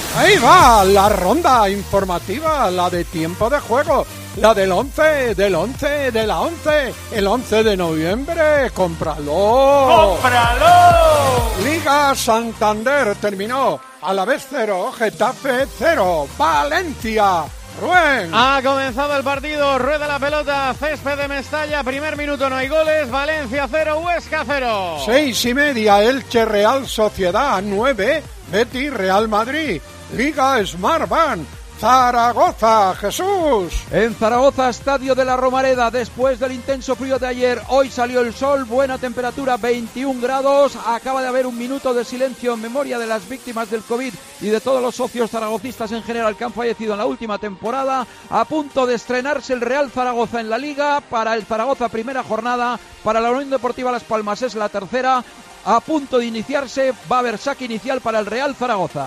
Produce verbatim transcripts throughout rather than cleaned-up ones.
Ahí va la ronda informativa, la de tiempo de juego, la del once, del once, de la once, el once de noviembre, ¡cómpralo! ¡Cómpralo! Liga Santander terminó, Alavés cero, Getafe cero, Valencia. Rubén. Ha comenzado el partido, rueda la pelota, césped de Mestalla, primer minuto no hay goles, Valencia cero, Huesca cero. Seis y media, Elche Real Sociedad nueve, Betis Real Madrid, Liga Smartbank, Zaragoza, Jesús. En Zaragoza, Estadio de la Romareda, después del intenso frío de ayer, hoy salió el sol, buena temperatura, veintiún grados, acaba de haber un minuto de silencio en memoria de las víctimas del COVID y de todos los socios zaragocistas en general que han fallecido en la última temporada. A punto de estrenarse el Real Zaragoza en la Liga, para el Zaragoza primera jornada, para la Unión Deportiva Las Palmas es la tercera, a punto de iniciarse, va a haber saque inicial para el Real Zaragoza.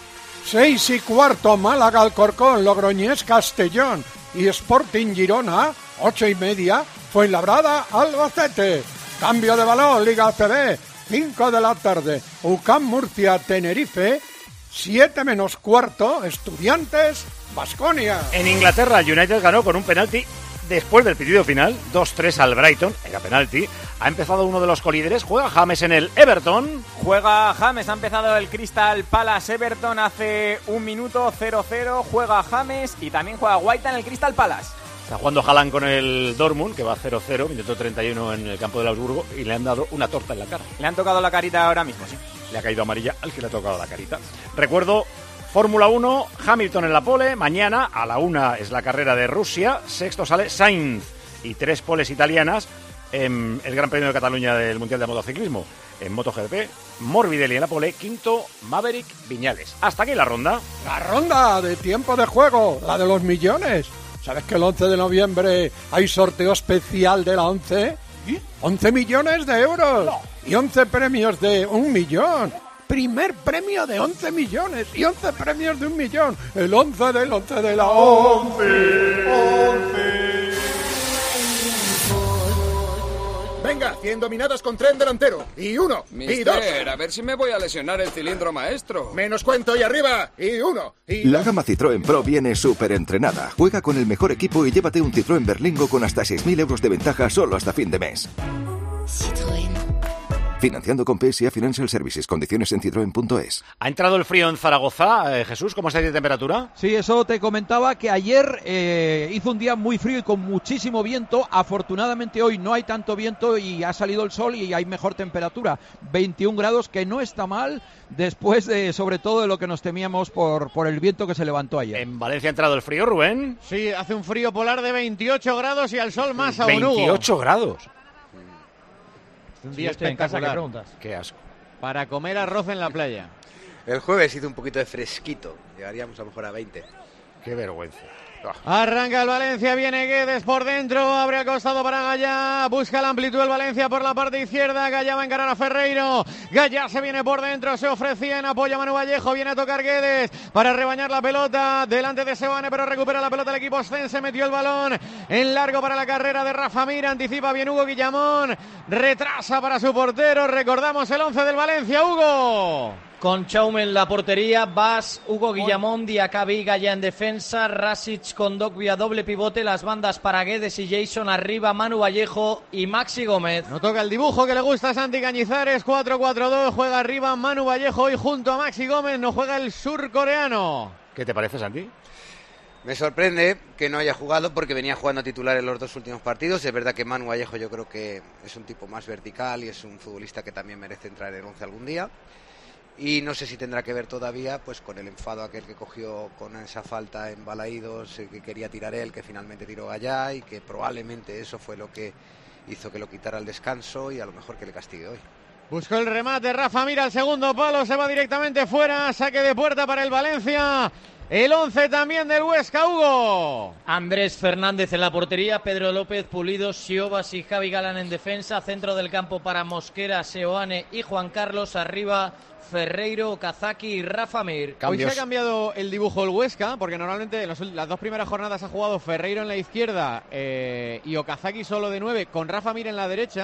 Seis y cuarto, Málaga Alcorcón, Logroñés Castellón y Sporting Girona, ocho y media, Fuenlabrada Albacete. Cambio de balón, Liga A C B, cinco de la tarde, U C A M Murcia Tenerife, siete menos cuarto, Estudiantes Baskonia. En Inglaterra, United ganó con un penalti después del pitido final, dos tres al Brighton, era penalti. Ha empezado uno de los colíderes, juega James en el Everton. Juega James, ha empezado el Crystal Palace Everton hace un minuto, cero cero, juega James y también juega Guaita en el Crystal Palace. Está jugando Haaland con el Dortmund, que va cero cero, minuto treinta y uno en el campo del Augsburgo, y le han dado una torta en la cara. Le han tocado la carita ahora mismo, sí. Le ha caído amarilla al que le ha tocado la carita. Recuerdo, Fórmula uno, Hamilton en la pole, mañana a la una es la carrera de Rusia, sexto sale Sainz y tres poles italianas en el Gran Premio de Cataluña del Mundial de Motociclismo. En MotoGP, Morbidelli en la pole, quinto Maverick Viñales. Hasta aquí la ronda. La ronda de tiempo de juego, la de los millones. ¿Sabes que el once de noviembre hay sorteo especial de la once? ¿Y? once millones de euros no. Y once premios de un millón. Primer premio de once millones y once premios de un millón. El once del once de la once. once. Venga, cien dominadas con tren delantero. Y uno, Mister, y dos. A ver si me voy a lesionar el cilindro maestro. Menos cuento y arriba. Y uno, y La gama Citroën Pro viene súper entrenada. Juega con el mejor equipo y llévate un Citroën Berlingo con hasta seis mil euros de ventaja solo hasta fin de mes. Citroën. Financiando con P S A Financial Services. Condiciones en citroen punto es. ¿Ha entrado el frío en Zaragoza? Eh, Jesús, ¿cómo estáis de temperatura? Sí, eso te comentaba, que ayer eh, hizo un día muy frío y con muchísimo viento. Afortunadamente hoy no hay tanto viento y ha salido el sol y hay mejor temperatura. veintiún grados, que no está mal después de, sobre todo, de lo que nos temíamos por, por el viento que se levantó ayer. ¿En Valencia ha entrado el frío, Rubén? Sí, hace un frío polar de veintiocho grados y al sol más aún, Hugo. veintiocho grados. Un día estoy en casa, ¿qué preguntas? Qué asco. Para comer arroz en la playa. El jueves hizo un poquito de fresquito. Llegaríamos a lo mejor a veinte. Qué vergüenza. Arranca el Valencia, viene Guedes por dentro, abre al costado para Gallá, busca la amplitud el Valencia por la parte izquierda, Gallá va a encarar a Ferreiro, Gallá se viene por dentro, se ofrecía en apoyo a Manu Vallejo, viene a tocar Guedes para rebañar la pelota, delante de Seoane, pero recupera la pelota el equipo oscense, metió el balón en largo para la carrera de Rafa Mir, anticipa bien Hugo Guillamón, retrasa para su portero, recordamos el once del Valencia, Hugo. Con Chaume en la portería, Bas, Hugo Guillamón, Diacabí, Gallá en defensa, Rasic con Dogbia doble pivote, las bandas para Guedes y Jason arriba, Manu Vallejo y Maxi Gómez. No toca el dibujo que le gusta a Santi Cañizares, cuatro cuatro dos, juega arriba Manu Vallejo hoy junto a Maxi Gómez, no juega el surcoreano. ¿Qué te parece, Santi? Me sorprende que no haya jugado porque venía jugando a titular en los dos últimos partidos. Es verdad que Manu Vallejo yo creo que es un tipo más vertical y es un futbolista que también merece entrar en el once algún día. Y no sé si tendrá que ver todavía pues con el enfado aquel que cogió con esa falta en Balaídos, que quería tirar él, que finalmente tiró allá, y que probablemente eso fue lo que hizo que lo quitara al descanso y a lo mejor que le castigue hoy. Buscó el remate, Rafa Mira al segundo palo, se va directamente fuera, saque de puerta para el Valencia. El once también del Huesca, Hugo. Andrés Fernández en la portería, Pedro López, Pulido, Siobas y Javi Galán en defensa, centro del campo para Mosquera, Seoane y Juan Carlos, arriba Ferreiro, Kazaki y Rafa Mir. Hoy se ha cambiado el dibujo del Huesca, porque normalmente en los, las dos primeras jornadas ha jugado Ferreiro en la izquierda eh, y Okazaki solo de nueve, con Rafa Mir en la derecha.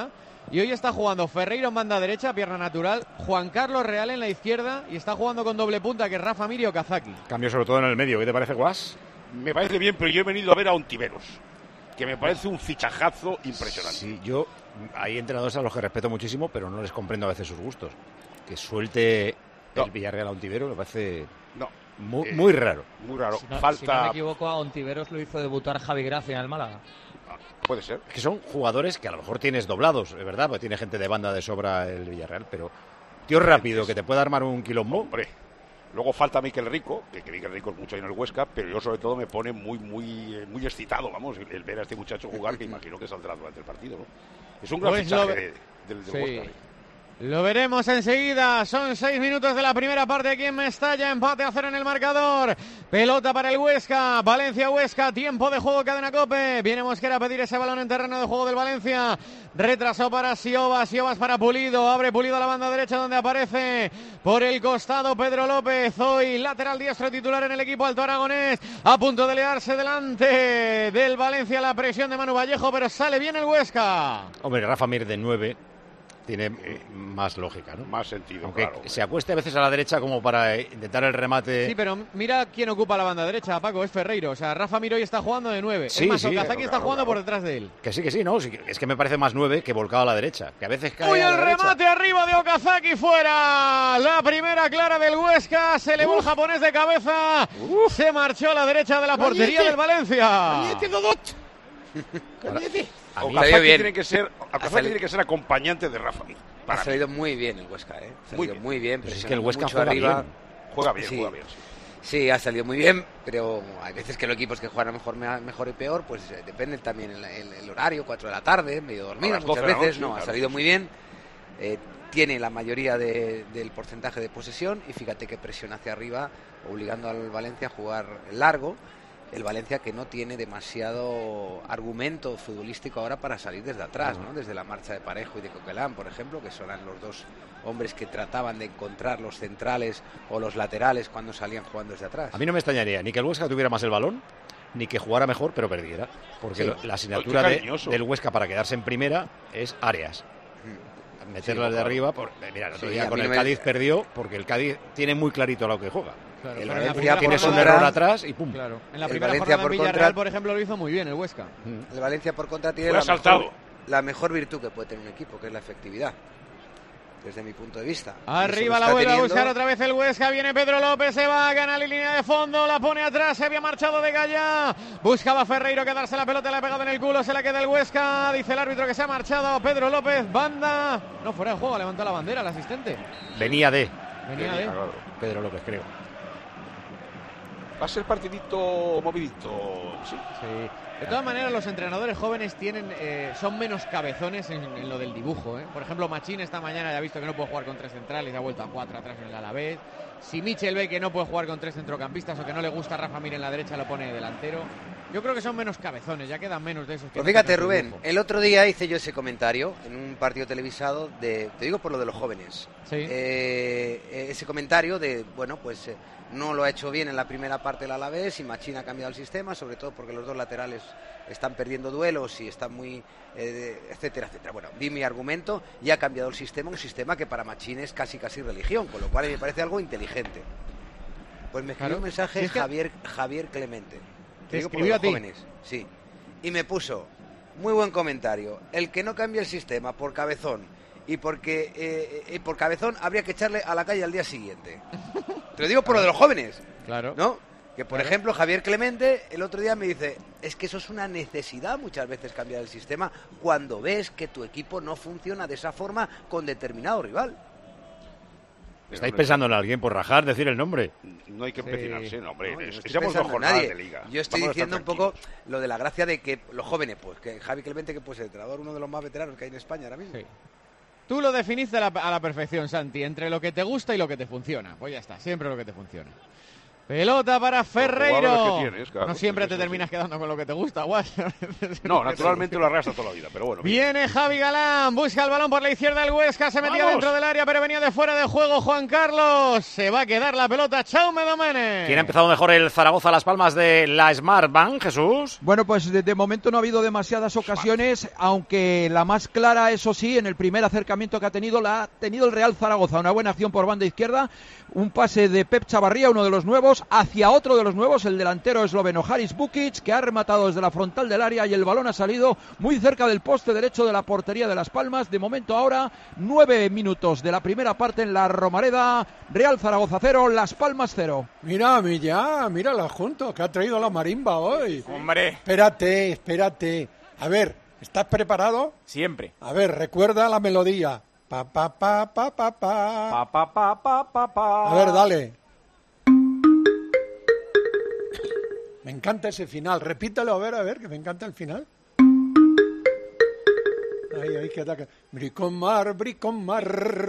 Y hoy está jugando Ferreiro en banda derecha, pierna natural, Juan Carlos Real en la izquierda y está jugando con doble punta, que es Rafa Mir y Okazaki. Cambio sobre todo en el medio. ¿Qué te parece, Guas? Me parece bien, pero yo he venido a ver a Ontiveros, que me parece un fichajazo impresionante. Sí, yo hay entrenadores a los que respeto muchísimo, pero no les comprendo a veces sus gustos. Que suelte no. el Villarreal a Ontiveros me parece no. muy, eh, muy raro. Muy raro. Si no, Falta... si no me equivoco, a Ontiveros lo hizo debutar Javi Gracia en el Málaga. Puede ser. Es que son jugadores que a lo mejor tienes doblados, es verdad, porque tiene gente de banda de sobra el Villarreal, pero tío rápido, que te pueda armar un quilombo. Hombre, luego falta Mikel Rico, que, que Mikel Rico es mucho ahí en el Huesca, pero yo sobre todo me pone muy muy muy excitado, vamos, el, el ver a este muchacho jugar, que imagino que saldrá durante el partido, ¿no? Es un gran Pues fichaje lo... de, del, del sí. Huesca. ¿eh? Lo veremos enseguida. Son seis minutos de la primera parte aquí en Mestalla. Empate a cero en el marcador. Pelota para el Huesca. Valencia-Huesca. Tiempo de juego, Cadena COPE. Viene Mosquera a pedir ese balón en terreno de juego del Valencia. Retrasó para Siobas. Siobas para Pulido. Abre Pulido a la banda derecha donde aparece por el costado Pedro López. Hoy lateral diestro titular en el equipo alto aragonés. A punto de liarse delante del Valencia la presión de Manu Vallejo, pero sale bien el Huesca. Hombre, Rafa Mir de nueve. Tiene eh, más lógica, ¿no? Más sentido, aunque claro. se acueste a veces a la derecha como para intentar el remate. Sí, pero mira quién ocupa la banda derecha, Paco, es Ferreiro. O sea, Rafa Mir hoy está jugando de nueve. Sí, es más, sí, Okazaki claro, está claro, jugando claro. por detrás de él. Que sí, que sí, ¿no? Sí, es que me parece más nueve que volcado a la derecha. Que a veces cae ¡Uy, a el la remate derecha. arriba de Okazaki fuera! La primera clara del Huesca. Se elevó el japonés de cabeza. Uf. Se marchó a la derecha de la portería del Valencia. Okazaki tiene que ser, Okazaki tiene que ser acompañante de Rafa Mir. Ha salido muy bien el Huesca, ¿eh? Ha muy salido bien. muy bien. Pero es que el Huesca mucho juega arriba. bien. Juega bien, sí. juega bien. Sí. Sí, ha salido muy bien, pero hay veces que los equipos que juegan mejor, mejor y peor, pues eh, depende también el, el, el horario, cuatro de la tarde, medio dormido, muchas veces. Noche, no, claro, ha salido muy bien. Eh, tiene la mayoría de, del porcentaje de posesión y fíjate que presión hacia arriba, obligando al Valencia a jugar largo. El Valencia que no tiene demasiado argumento futbolístico ahora para salir desde atrás, ¿no? Desde la marcha de Parejo y de Coquelán, por ejemplo, que son los dos hombres que trataban de encontrar los centrales o los laterales cuando salían jugando desde atrás. A mí no me extrañaría ni que el Huesca tuviera más el balón, ni que jugara mejor pero perdiera, porque sí. lo, la asignatura de, del Huesca para quedarse en primera es áreas. Hmm. Meterlas sí, de claro. arriba, por, mira, el otro sí, día con el no Cádiz me... perdió, porque el Cádiz tiene muy clarito lo que juega. Claro, el Valencia tienes un error atrás y pum. Claro. En la primera jornada por Villarreal, contra... por ejemplo, lo hizo muy bien el Huesca. El Valencia por contra tiene la mejor, la mejor virtud que puede tener un equipo, que es la efectividad. Desde mi punto de vista. Arriba la vuelve teniendo... a buscar otra vez el Huesca. Viene Pedro López, se va a ganar la línea de fondo, la pone atrás, se había marchado de Gallá. Buscaba Ferreiro quedarse la pelota, le ha pegado en el culo, se la queda el Huesca. Dice el árbitro que se ha marchado. Pedro López, banda. No, fuera de juego, levantó la bandera el asistente. Venía de. Venía, Venía de. Claro. Pedro López, creo. Va a ser partidito movidito, sí. Sí. De todas maneras, los entrenadores jóvenes tienen eh, son menos cabezones en, en lo del dibujo, ¿eh? Por ejemplo, Machín esta mañana ya ha visto que no puede jugar con tres centrales, ha vuelto a cuatro atrás en el Alavés. Si Michel ve que no puede jugar con tres centrocampistas o que no le gusta a Rafa Mir en la derecha, lo pone delantero. Yo creo que son menos cabezones, ya quedan menos de esos. Pues fíjate, Rubén, dibujo. El otro día hice yo ese comentario en un partido televisado de, te digo por lo de los jóvenes. Sí. Eh, ese comentario de, bueno, pues eh, no lo ha hecho bien en la primera parte del Alavés y Machín ha cambiado el sistema, sobre todo porque los dos laterales están perdiendo duelos y están muy, eh, etcétera, etcétera. Bueno, vi mi argumento y ha cambiado el sistema, un sistema que para Machín es casi casi religión, con lo cual me parece algo inteligente. Pues me escribió claro. un mensaje ¿Sí es que... Javier, Javier Clemente. Te digo por los jóvenes, sí. Y me puso, muy buen comentario, el que no cambie el sistema por cabezón y porque eh, eh, por cabezón habría que echarle a la calle al día siguiente. Te lo digo por lo de los jóvenes. Claro. ¿No? Que por claro. ejemplo Javier Clemente el otro día me dice, es que eso es una necesidad muchas veces cambiar el sistema cuando ves que tu equipo no funciona de esa forma con determinado rival. ¿Estáis pensando en alguien por rajar, decir el nombre? No hay que empecinarse, sí. no, hombre. No, es, no estamos dos jornadas de liga. Yo estoy Vamos diciendo un poco lo de la gracia de que los jóvenes, pues, que Javi Clemente, que pues el entrenador, uno de los más veteranos que hay en España ahora mismo. Sí. Tú lo definiste a la, a la perfección, Santi, entre lo que te gusta y lo que te funciona. Pues ya está, siempre lo que te funciona. Pelota para Ferreiro. Tienes, claro, no siempre pues te terminas sí. quedando con lo que te gusta, Guas. No, naturalmente lo arrastra toda la vida, pero bueno. Viene Javi Galán, busca el balón por la izquierda del Huesca, se metía dentro del área, pero venía de fuera de juego Juan Carlos. Se va a quedar la pelota, Chaume Domene. ¿Quién ha empezado mejor el Zaragoza a las palmas de la Smartbank, Jesús? Bueno, pues de, de momento no ha habido demasiadas ocasiones, aunque la más clara, eso sí, en el primer acercamiento que ha tenido, la ha tenido el Real Zaragoza. Una buena acción por banda izquierda, un pase de Pep Chavarría, uno de los nuevos, hacia otro de los nuevos, el delantero esloveno Haris Bukic, que ha rematado desde la frontal del área y el balón ha salido muy cerca del poste derecho de la portería de Las Palmas. De momento ahora, nueve minutos de la primera parte en la Romareda, Real Zaragoza cero, Las Palmas cero. Mira, ya, mírala junto, que ha traído la marimba hoy. Hombre. Espérate, espérate. A ver, ¿estás preparado? Siempre. A ver, recuerda la melodía. Pa, pa, pa, pa, pa, pa. Pa, pa, pa, pa, pa, pa. A ver, dale. Me encanta ese final. Repítelo, a ver, a ver, que me encanta el final. Ahí, ahí queda. Bricomar, Bricomar.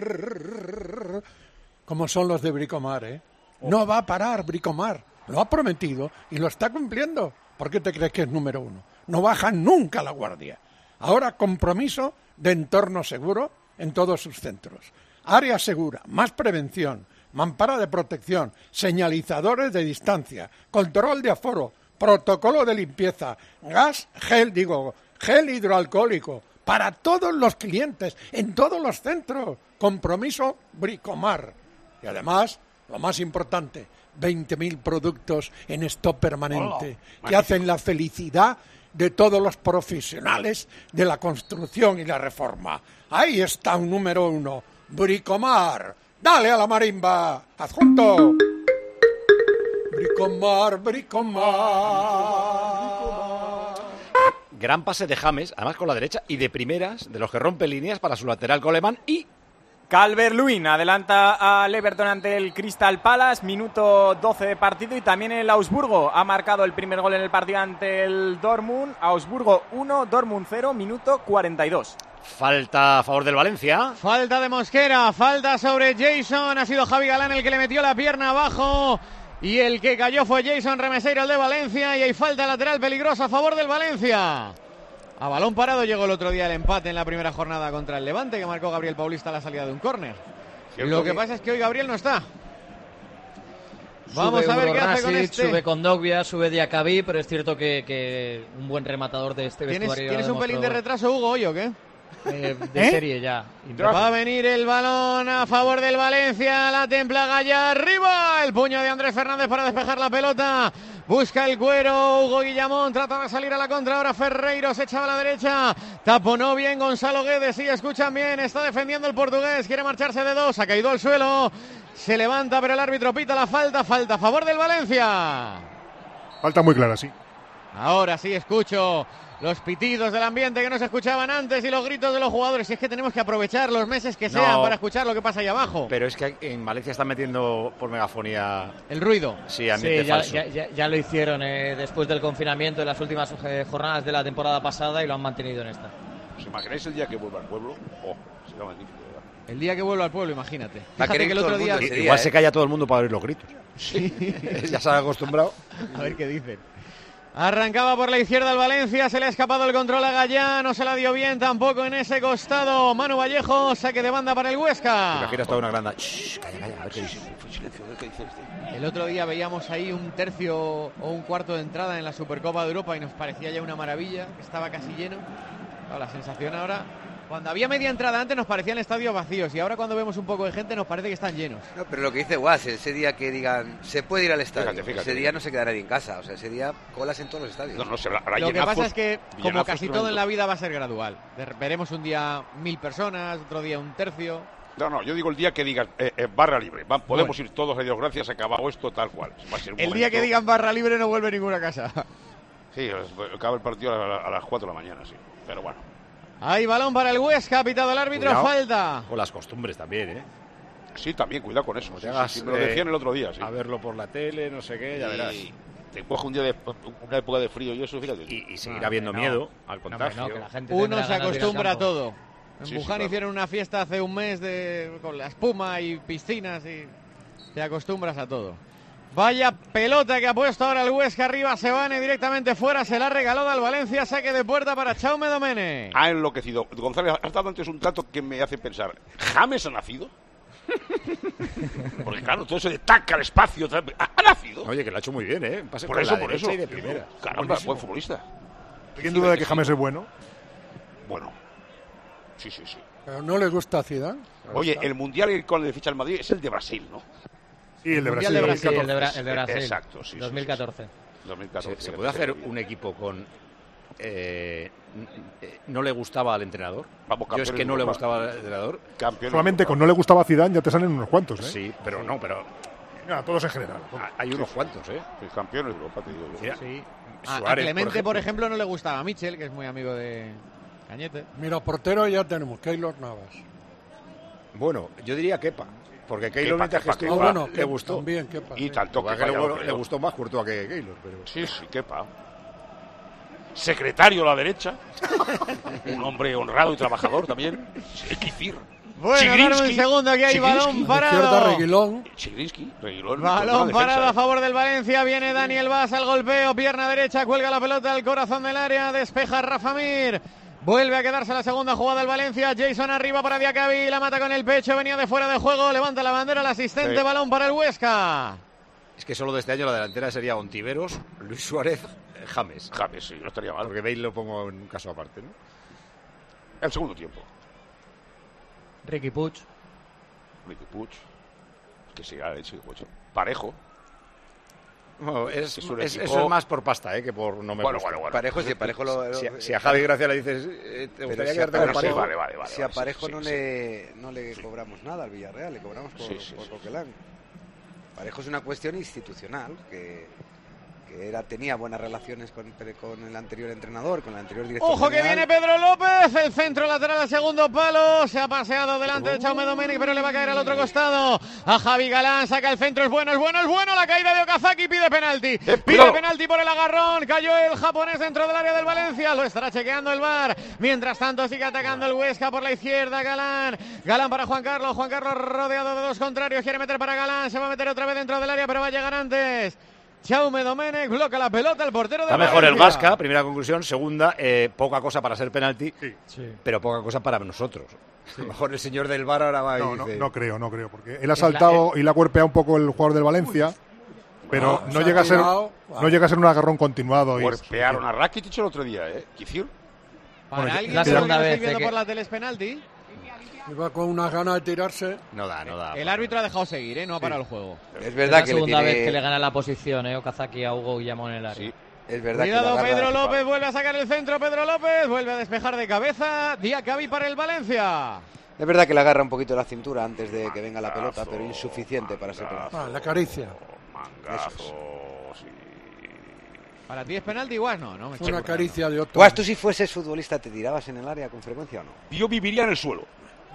Como son los de Bricomar, ¿eh? No va a parar Bricomar. Lo ha prometido y lo está cumpliendo. ¿Por qué te crees que es número uno? No baja nunca la guardia. Ahora compromiso de entorno seguro en todos sus centros. Área segura, más prevención, mampara de protección, señalizadores de distancia, control de aforo, protocolo de limpieza, gas, gel, digo, gel hidroalcohólico, para todos los clientes, en todos los centros. Compromiso Bricomar. Y además, lo más importante, veinte mil productos en stock permanente, oh, que hacen la felicidad de todos los profesionales de la construcción y la reforma. Ahí está un número uno, Bricomar. ¡Dale a la marimba! ¡Adjunto! Bricomar, Bricomar. Gran pase de James, además con la derecha, y de primeras, de los que rompe líneas para su lateral Coleman y... Calvert-Lewin adelanta al Everton ante el Crystal Palace, minuto doce de partido, y también el Augsburgo ha marcado el primer gol en el partido ante el Dortmund. Augsburgo uno, Dortmund cero, minuto cuarenta y dos. Falta a favor del Valencia. Falta de Mosquera, falta sobre Jason, ha sido Javi Galán el que le metió la pierna abajo y el que cayó fue Jason Remeseiro, el de Valencia, y hay falta lateral peligrosa a favor del Valencia. A balón parado llegó el otro día el empate en la primera jornada contra el Levante, que marcó Gabriel Paulista a la salida de un córner. Lo que, que pasa es que hoy Gabriel no está. Vamos sube a ver Ugo qué hace Rasic, con este. Sube Kondogbia, sube Diacabí, pero es cierto que, que un buen rematador de este ¿Tienes, vestuario. ¿tienes un pelín de retraso, Hugo, hoy o qué? Eh, de ¿Eh? serie ya. Va a venir el balón a favor del Valencia, la templa Gaya arriba, el puño de Andrés Fernández para despejar la pelota, busca el cuero Hugo Guillamón, trata de salir a la contra, ahora Ferreiro se echaba a la derecha, taponó bien Gonzalo Guedes, sí, escuchan bien, está defendiendo el portugués, quiere marcharse de dos, ha caído al suelo, se levanta pero el árbitro pita la falta, falta a favor del Valencia. Falta muy clara, sí. Ahora sí escucho los pitidos del ambiente que no se escuchaban antes y los gritos de los jugadores. Y es que tenemos que aprovechar los meses que sean no, para escuchar lo que pasa ahí abajo. Pero es que en Valencia están metiendo por megafonía... ¿El ruido? Sí, ambiente sí, ya, falso. Ya, ya, ya lo hicieron eh, después del confinamiento en las últimas eh, jornadas de la temporada pasada y lo han mantenido en esta. ¿Os imagináis el día que vuelva al pueblo? Oh, será magnífico. El día que vuelva al pueblo, imagínate. Fíjate que el otro día... Igual día, se calla todo el mundo para oír los gritos. Sí. Ya se ha acostumbrado. A ver qué dicen. Arrancaba por la izquierda el Valencia, se le ha escapado el control a Gallá, no se la dio bien tampoco en ese costado. Manu Vallejo, saque de banda para el Huesca. Imagina toda una granda. Shh, calla, calla, a ver qué dice. Silencio, a ver qué dice este. El otro día veíamos ahí un tercio o un cuarto de entrada en la Supercopa de Europa y nos parecía ya una maravilla, estaba casi lleno. Claro, la sensación ahora, cuando había media entrada antes nos parecían estadios vacíos y ahora cuando vemos un poco de gente nos parece que están llenos. No, pero lo que dice Guas, ese día que digan se puede ir al estadio, fíjate, fíjate. Ese día no se queda nadie en casa, o sea, ese día colas en todos los estadios. No, no, se habrá lo que pasa es que como casi todo en la vida vida va a ser gradual. Veremos un día mil personas, otro día un tercio. No, no, yo digo el día que digan eh, eh, barra libre. Va, podemos bueno. ir todos a Dios gracias, acabado esto tal cual. Va a ser un el momento... día que digan barra libre no vuelve ninguna casa. Sí, acaba el partido a, a las cuatro de la mañana, sí. Pero bueno. Hay balón para el Huesca, ha pitado el árbitro, cuidado falta. Con las costumbres también, ¿eh? Sí, también, cuidado con eso. Sí, hagas, sí, sí, me lo decían eh, el otro día, sí. A verlo por la tele, no sé qué, ya y verás. Te coge un día de una época de frío y eso, fíjate. Y, y seguirá habiendo no, miedo al contagio. No, que la gente Uno se acostumbra a todo. En sí, Wuhan sí, claro. hicieron una fiesta hace un mes de, con la espuma y piscinas y te acostumbras a todo. Vaya pelota que ha puesto ahora el Huesca arriba, Seoane directamente fuera, se la ha regalado al Valencia, saque de puerta para Jaume Domenech. Ha enloquecido. González, has dado antes un dato que me hace pensar, ¿James ha nacido? Porque claro, todo eso de taca al espacio, ¿ha, ha nacido? Oye, que lo ha hecho muy bien, ¿eh? Pase por eso, por eso. Y de primera. Caramba, buen futbolista. ¿Tienes duda de que James es bueno? Bueno. Sí, sí, sí. Pero no le gusta a Zidane. Oye, el mundial con el de ficha al Madrid es el de Brasil, ¿no? Sí, el de Brasil. El de Brasil, el de, Bra el de Brasil. Exacto, sí. dos mil catorce. Sí, sí. dos mil catorce. ¿Se, ¿Se puede hacer un equipo con... Eh, no le gustaba al entrenador? Vamos, Yo es que no le gustaba al entrenador. Solamente con no le gustaba a Zidane ya te salen unos cuantos, ¿eh? Sí, pero no, pero... Mira, todos en general. Hay unos cuantos, ¿eh? El campeón de Europa, te digo yo. Mira, Sí. Suárez, a Clemente, por ejemplo. por ejemplo, no le gustaba a Michel, que es muy amigo de Cañete. Mira, portero ya tenemos, Keylor Navas. Bueno, yo diría Kepa. Porque Keylor, Kepa, mientras que Kepa, estuvo, Kepa. Ah, bueno, le Kepa gustó. también, Kepa. Y tanto que Que le, le gustó más Courtois que Keylor. Pero... Sí, sí, Kepa. Secretario a la derecha. Un hombre honrado y trabajador también. Kicir. Bueno, dame un segundo, que hay balón parado. Reguilón. Chigrinsky, Reguilón. Balón parado defensa, a favor del Valencia. Viene Daniel Vaz al golpeo. Pierna derecha, cuelga la pelota al corazón del área. Despeja Rafa Mir. Vuelve a quedarse la segunda jugada del Valencia. Jason arriba para Diacabí. La mata con el pecho. Venía de fuera de juego. Levanta la bandera el asistente. Sí. Balón para el Huesca. Es que solo de este año la delantera sería Ontiveros, Luis Suárez, James. James, sí, no estaría mal. Porque Bale lo pongo en un caso aparte, ¿no? El segundo tiempo. Riqui Puig. Riqui Puig. Que siga hecho, Parejo. Bueno, es, Es un es, equipo- eso es más por pasta, ¿eh? Que por no me Bueno, gusta. bueno, bueno. Parejo, si Parejo lo... Si, a- si a Javi Gracia le dices, eh, ¿te Pero gustaría si a quedarte con Parejo- Parejo? Vale, vale, vale. Si a vale, Parejo sí, no, sí, le, no le cobramos nada al Villarreal, le cobramos por, Sí, sí, por sí. Coquelin. Parejo es una cuestión institucional, que, que era, tenía buenas relaciones con, con el anterior entrenador, con el anterior director Ojo que general. viene Pedro López, el centro lateral al segundo palo, se ha paseado delante de Jaume Domenech, pero le va a caer al otro costado. A Javi Galán, saca el centro, es bueno, es bueno, es bueno, la caída de Okazaki, pide penalti. Pide cuidado. penalti por el agarrón, cayó el japonés dentro del área del Valencia, lo estará chequeando el V A R. Mientras tanto sigue atacando el Huesca por la izquierda, Galán. Galán para Juan Carlos, Juan Carlos rodeado de dos contrarios, quiere meter para Galán, se va a meter otra vez dentro del área, pero va a llegar antes. Jaume Domenech bloca la pelota, el portero de Está mejor el Valencia. Vasca, primera conclusión. Segunda, eh, poca cosa para ser penalti, Sí. pero poca cosa para nosotros. A lo mejor el señor del V A R ahora va y No, no, dice... no creo, no creo, porque él ha saltado y le ha cuerpeado un poco el jugador del Valencia, pero No, no se llega ha a ser tirado. no llega a ser un agarrón continuado. y- Golpearon a Rakitic el otro día, ¿eh? Kicir. Para Bueno, alguien la que lo segunda que no vez, estoy viendo eh, que- por la tele es penalti. Iba con unas ganas de tirarse. No da, no da. El árbitro ha dejado seguir, ¿eh? No ha parado el juego. Es Es verdad la que le segunda tiene... vez que le gana la posición, ¿eh? Okazaki a Hugo Guillamón en el área. Sí. Es verdad Cuidado, que la Pedro agarra- López vuelve a sacar el centro. Pedro López vuelve a despejar de cabeza. Diacabí para el Valencia. Es verdad que le agarra un poquito la cintura antes de que venga la pelota, pero insuficiente para ser penalti. Ah, la caricia. Mangazo, sí. Para ti es penalti, igual no, ¿no? Me Fue una estoy caricia de otro. Guas, tú si fueses futbolista, ¿te tirabas en el área con frecuencia o no? Yo viviría en el suelo.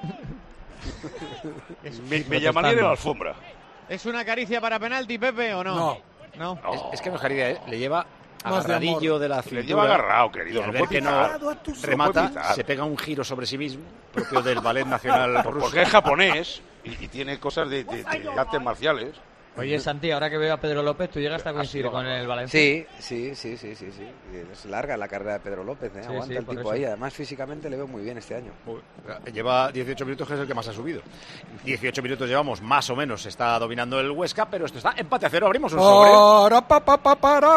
Es, Me, me llamaría en la alfombra. ¿Es una caricia para penalti, Pepe, o no? No. No. Es, es que no Jaría, ¿eh? Le lleva Más de agarradillo amor. de, la Le cintura. lleva agarrado, querido. Y al No ver puede que no pitar. remata, No puede pitar. se pega un giro sobre sí mismo, propio del ballet nacional Por- ruso. Porque es japonés y, y tiene cosas de, de- de artes marciales. Oye, Santi, ahora que veo a Pedro López, ¿tú llegaste a coincidir con el Valencia? Sí, sí, sí, sí, sí, sí. Es larga la carrera de Pedro López, ¿eh? Sí, Aguanta sí, el por tipo eso. ahí. Además, físicamente le veo muy bien este año. Lleva dieciocho minutos, que es el que más ha subido. dieciocho minutos llevamos, más o menos, está dominando el Huesca, pero esto está empate a cero. Abrimos un sobre. Para, pa, pa, pa,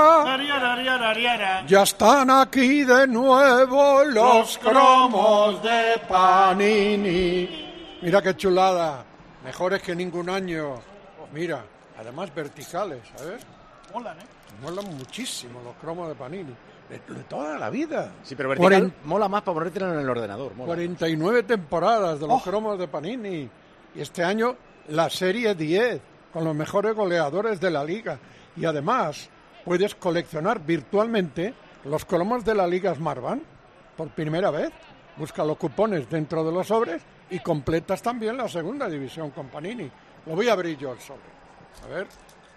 para. Ya están aquí de nuevo los cromos de Panini. Mira qué chulada. Mejores que ningún año. Mira, además verticales, ¿sabes? Molan, ¿eh? Molan muchísimo los cromos de Panini. De, de toda la vida. Sí, pero vertical Cuaren- mola más para ponértelo en el ordenador. Mola. cuarenta y nueve temporadas de los Oh. cromos de Panini. Y este año la serie diez, con los mejores goleadores de la liga. Y además puedes coleccionar virtualmente los cromos de la Liga Smartbank por primera vez. Busca los cupones dentro de los sobres y completas también la segunda división con Panini. Lo voy a abrir yo el sobre. A ver.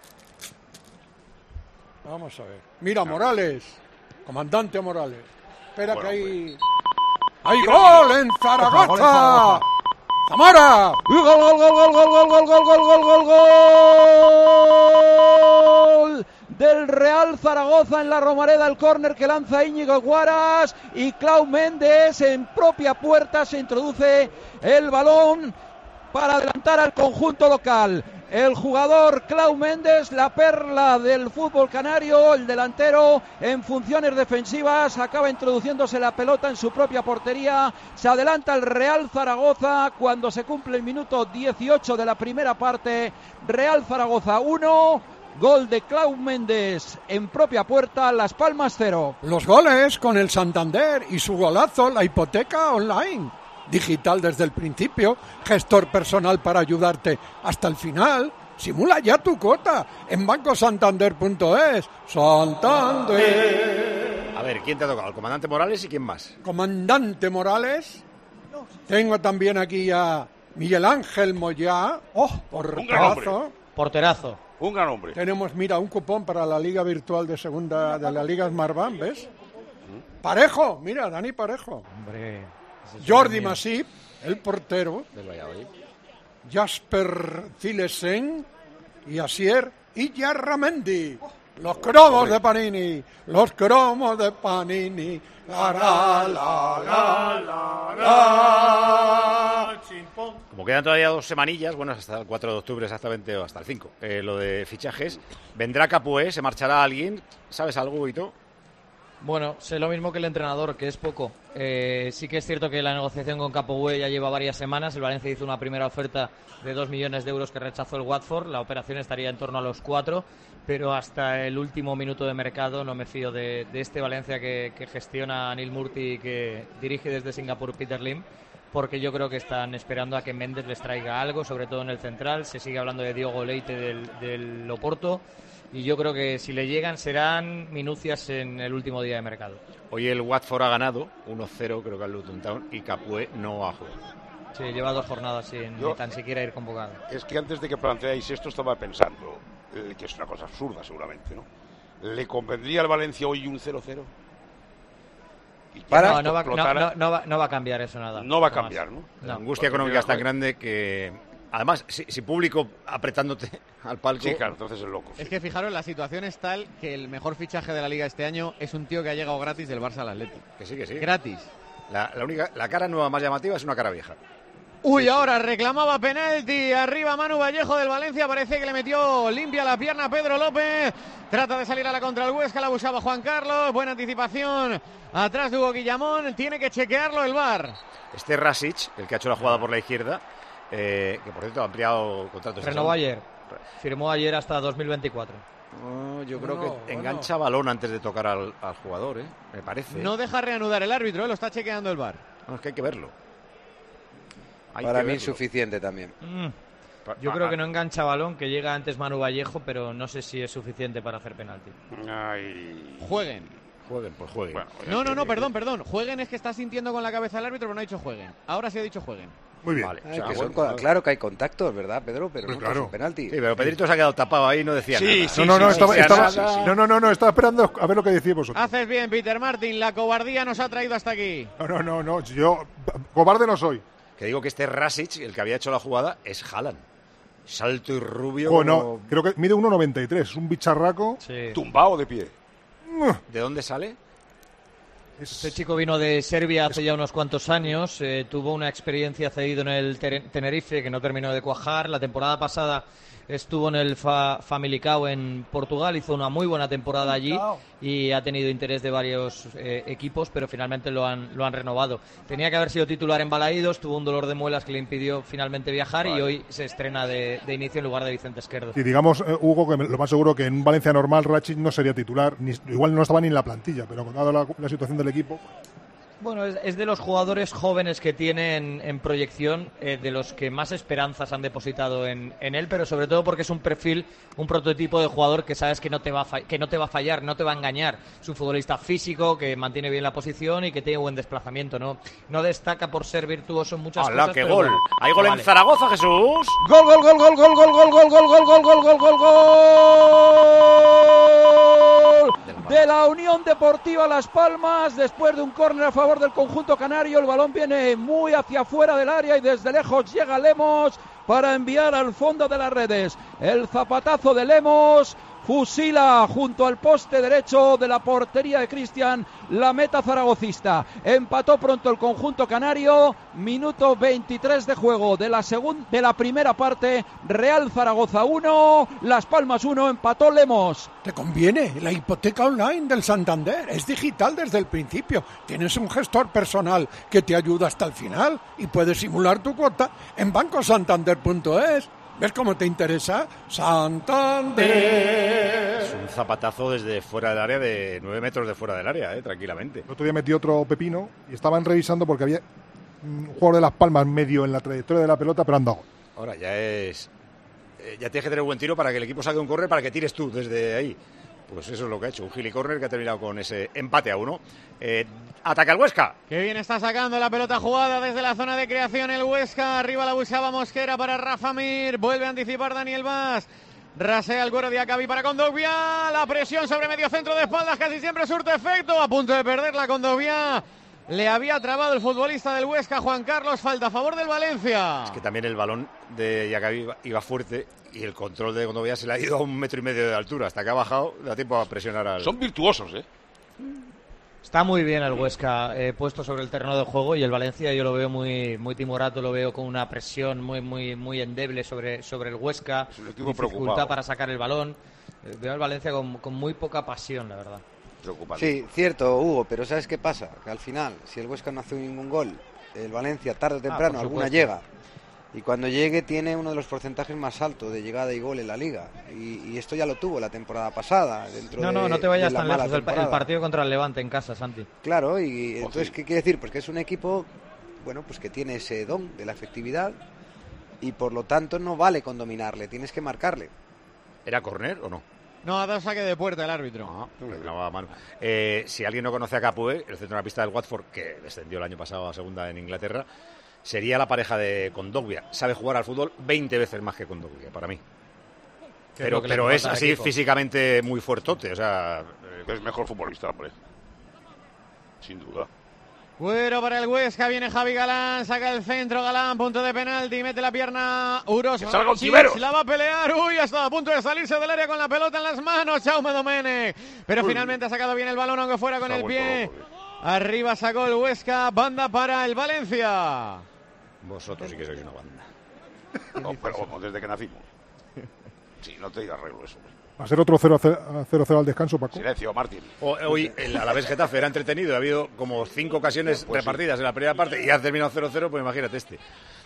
Vamos a ver. Mira, Morales. Comandante Morales. Espera Bueno, que hay... ¡Hay gol en Zaragoza! ¡Zamora! ¡Gol, gol, gol, gol, gol, gol, gol, gol, gol, gol, gol! Real Zaragoza en la Romareda, el córner que lanza Íñigo Guaras y Clau Méndez en propia puerta se introduce el balón para adelantar al conjunto local. El jugador Clau Méndez, la perla del fútbol canario, el delantero en funciones defensivas, acaba introduciéndose la pelota en su propia portería. Se adelanta el Real Zaragoza cuando se cumple el minuto dieciocho de la primera parte. Real Zaragoza uno, gol de Clau Méndez en propia puerta, Las Palmas cero. Los goles con el Santander y su golazo, la hipoteca online. Digital desde el principio, gestor personal para ayudarte hasta el final. Simula ya tu cuota en banco santander punto es. Santander. A ver, ¿quién te ha tocado? ¿El comandante Morales y quién más? Comandante Morales. Tengo también aquí a Miguel Ángel Moyá. Oh, porterazo. Porterazo. Un gran hombre. Tenemos, mira, un cupón para la Liga Virtual de Segunda de la Liga Smartbank, ¿ves? Parejo, mira, Dani Parejo. Hombre. Jordi Masip, el portero, Jasper Cilesen y Asier Iyarramendi. Los cromos de Panini, los cromos de Panini. La, la, la, la, la, la. Como quedan todavía dos semanillas, bueno, hasta el cuatro de octubre exactamente, o hasta el cinco, eh, lo de fichajes, vendrá Capué, se marchará alguien, ¿sabes algo, Guito? Bueno, sé lo mismo que el entrenador, que es poco. Eh, sí que es cierto que la negociación con Capoue ya lleva varias semanas. El Valencia hizo una primera oferta de dos millones de euros que rechazó el Watford. La operación estaría en torno a los cuatro, pero hasta el último minuto de mercado no me fío de, de este Valencia que, que gestiona Neil Murty y que dirige desde Singapur Peter Lim, porque yo creo que están esperando a que Méndez les traiga algo, sobre todo en el central. Se sigue hablando de Diogo Leite del, del Oporto. Y yo creo que si le llegan serán minucias en el último día de mercado. Hoy el Watford ha ganado uno cero, creo que al Luton Town, y Capué no ha jugado. Sí, lleva dos jornadas sin Yo, ni tan siquiera ir convocado. Es que antes de que planteáis esto estaba pensando, eh, que es una cosa absurda seguramente, ¿no? ¿Le convendría al Valencia hoy un cero cero? Para no, no, va, no, no, no, va, no va a cambiar eso nada. No va a cambiar, ¿no? La angustia económica es tan grande que... Además, si, si público apretándote al palco... Sí, claro, entonces es loco. Es que fijaros, la situación es tal que el mejor fichaje de la Liga este año es un tío que ha llegado gratis del Barça al Atlético. Que sí, que sí. Gratis. La, la, única, la cara nueva más llamativa es una cara vieja. Uy, ahora reclamaba penalti. Arriba Manu Vallejo del Valencia. Parece que le metió limpia la pierna a Pedro López. Trata de salir a la contra el Huesca. La buscaba Juan Carlos. Buena anticipación. Atrás de Hugo Guillamón. Tiene que chequearlo el V A R. Este Rasic, el que ha hecho la jugada por la izquierda, eh, que por cierto ha ampliado contratos. Renovó ayer. Firmó ayer hasta dos mil veinticuatro. Oh, yo creo bueno, que bueno. engancha balón antes de tocar al, al jugador, ¿eh? Me parece. No deja reanudar el árbitro. ¿eh? Lo está chequeando el V A R. No, es que hay que verlo. Hay Para que mí verlo. insuficiente también. Mm. Yo creo que no engancha balón, que llega antes Manu Vallejo, pero no sé si es suficiente para hacer penalti. Ay. Jueguen. Jueguen, pues jueguen. Bueno, No, no, no, perdón, perdón. Jueguen es que está sintiendo con la cabeza el árbitro, pero no ha dicho jueguen. Ahora sí ha dicho jueguen. Muy bien. Vale. Ay, O sea, que bueno, son co- claro que hay contactos, ¿verdad, Pedro? Pero Pues no claro. es un penalti. Sí, pero Pedrito se ha quedado tapado ahí y no decía Sí, nada. sí, No, no, no, sí, estaba, sí, estaba- sí, sí. no, no, no, no, estaba esperando a ver lo que decís vosotros. Haces bien, Peter Martin. La cobardía nos ha traído hasta aquí. No, no, no, no, yo cobarde no soy. Que digo que este Rasic, el que había hecho la jugada, es Haaland. Salto y rubio. Oh, no, como- creo que mide uno noventa y tres, es un bicharraco. Sí. Tumbado de pie. ¿De dónde sale? Este chico vino de Serbia hace ya unos cuantos años, eh, tuvo una experiencia cedido en el Ter- Tenerife que no terminó de cuajar. La temporada pasada estuvo en el Fa- Famalicão en Portugal, hizo una muy buena temporada allí y ha tenido interés de varios eh, equipos, pero finalmente lo han, lo han renovado. Tenía que haber sido titular en Balaídos, tuvo un dolor de muelas que le impidió finalmente viajar y hoy se estrena de, de inicio en lugar de Vicente Esquerdo. Y digamos, eh, Hugo, que lo más seguro que en un Valencia normal Rachic no sería titular, ni, igual no estaba ni en la plantilla, pero dado la, la situación del equipo... Bueno, es, es de los jugadores jóvenes que tiene en, en proyección, eh, de los que más esperanzas han depositado en, en él, pero sobre todo porque es un perfil, un prototipo de jugador que sabes que no te va a fa- que no te va a fallar, no te va a engañar. Es un futbolista físico que mantiene bien la posición y que tiene buen desplazamiento, ¿no? No destaca por ser virtuoso en muchas ¡Hala, cosas. qué pero gol! bueno, ¿Hay gol vale. en Zaragoza, Jesús? Gol, gol, gol, gol, gol, gol, gol, gol, gol, gol, gol, gol, gol, gol, gol, gol de la Unión Deportiva Las Palmas después de un córner a favor del conjunto canario. El balón viene muy hacia afuera del área y desde lejos llega Lemos para enviar al fondo de las redes. El zapatazo de Lemos fusila junto al poste derecho de la portería de Cristian la meta zaragocista. Empató pronto el conjunto canario, minuto veintitrés de juego de la segun- de la primera parte. Real Zaragoza uno, Las Palmas uno, empató Lemos. Te conviene la hipoteca online del Santander, es digital desde el principio, tienes un gestor personal que te ayuda hasta el final y puedes simular tu cuota en banco santander punto es. ¿Ves cómo te interesa? Santander. Es un zapatazo desde fuera del área, de nueve metros de fuera del área, eh, tranquilamente. El otro día metió otro pepino y estaban revisando porque había un jugador de Las Palmas medio en la trayectoria de la pelota, pero han dado. Ahora ya es... eh, ya tienes que tener buen tiro para que el equipo saque un córner para que tires tú desde ahí. Pues eso es lo que ha hecho, un gili córner que ha terminado con ese empate a uno. Eh, ataca el Huesca. Qué bien está sacando la pelota jugada desde la zona de creación el Huesca. Arriba la buscaba Mosquera para Rafa Mir. Vuelve a anticipar Daniel Vaz. Rasea el cuero de Acabí para Kondogbia. La presión sobre medio centro de espaldas casi siempre surte efecto. A punto de perderla Kondogbia. Le había trabado el futbolista del Huesca, Juan Carlos. Falta a favor del Valencia. Es que también el balón de Yacabí iba, iba fuerte y el control de Kondogbia se le ha ido a un metro y medio de altura. Hasta que ha bajado, da tiempo a presionar al... Son virtuosos, ¿eh? Está muy bien el Huesca eh, puesto sobre el terreno de juego y el Valencia yo lo veo muy muy timorato, lo veo con una presión muy muy muy endeble sobre, sobre el Huesca, es un equipo dificultad preocupado para sacar el balón. Eh, veo al Valencia con, con muy poca pasión, la verdad. Sí, cierto, Hugo, pero ¿sabes qué pasa? Que al final, si el Huesca no hace ningún gol, el Valencia tarde o temprano Ah, por alguna supuesto. llega. Y cuando llegue tiene uno de los porcentajes más altos de llegada y gol en la liga. Y, y esto ya lo tuvo la temporada pasada. Dentro No, de, no, no te vayas de la tan mala lejos. El, pa- el temporada. partido contra el Levante en casa, Santi. Claro, y entonces, ¿qué quiere decir? Pues que es un equipo, bueno, pues que tiene ese don de la efectividad y por lo tanto no vale con dominarle, tienes que marcarle. ¿Era córner o no? No, ha dado saque de puerta el árbitro. Ah, le clavaba mano. Eh, si alguien no conoce a Capoue, el centrocampista del Watford, que descendió el año pasado a segunda en Inglaterra, sería la pareja de Kondogbia. Sabe jugar al fútbol veinte veces más que Kondogbia, para mí. ¿Qué Pero, es lo que le pero es falta al así equipo? físicamente muy fuertote, o sea... eh, Es mejor futbolista, hombre. Sin duda. Cuero para el Huesca, viene Javi Galán, saca el centro, Galán, punto de penalti, mete la pierna Uros. ¡Que salga un Sí, Tiberos! la va a pelear, uy, ha estado a punto de salirse del área con la pelota en las manos, Jaume Domenech. Pero Uy. finalmente ha sacado bien el balón, aunque fuera con Se ha el vuelto pie. loco, eh. Arriba sacó el Huesca, banda para el Valencia. Vosotros sí que sois una banda. No, pero vamos, desde que nacimos. Sí, no te arreglo eso. Va a ser otro cero a cero al descanso, Paco. Silencio, Martín. O- Hoy el Alavés Getafe era entretenido, ha habido como cinco ocasiones Pues sí. repartidas en la primera parte y ha terminado cero cero, pues imagínate este.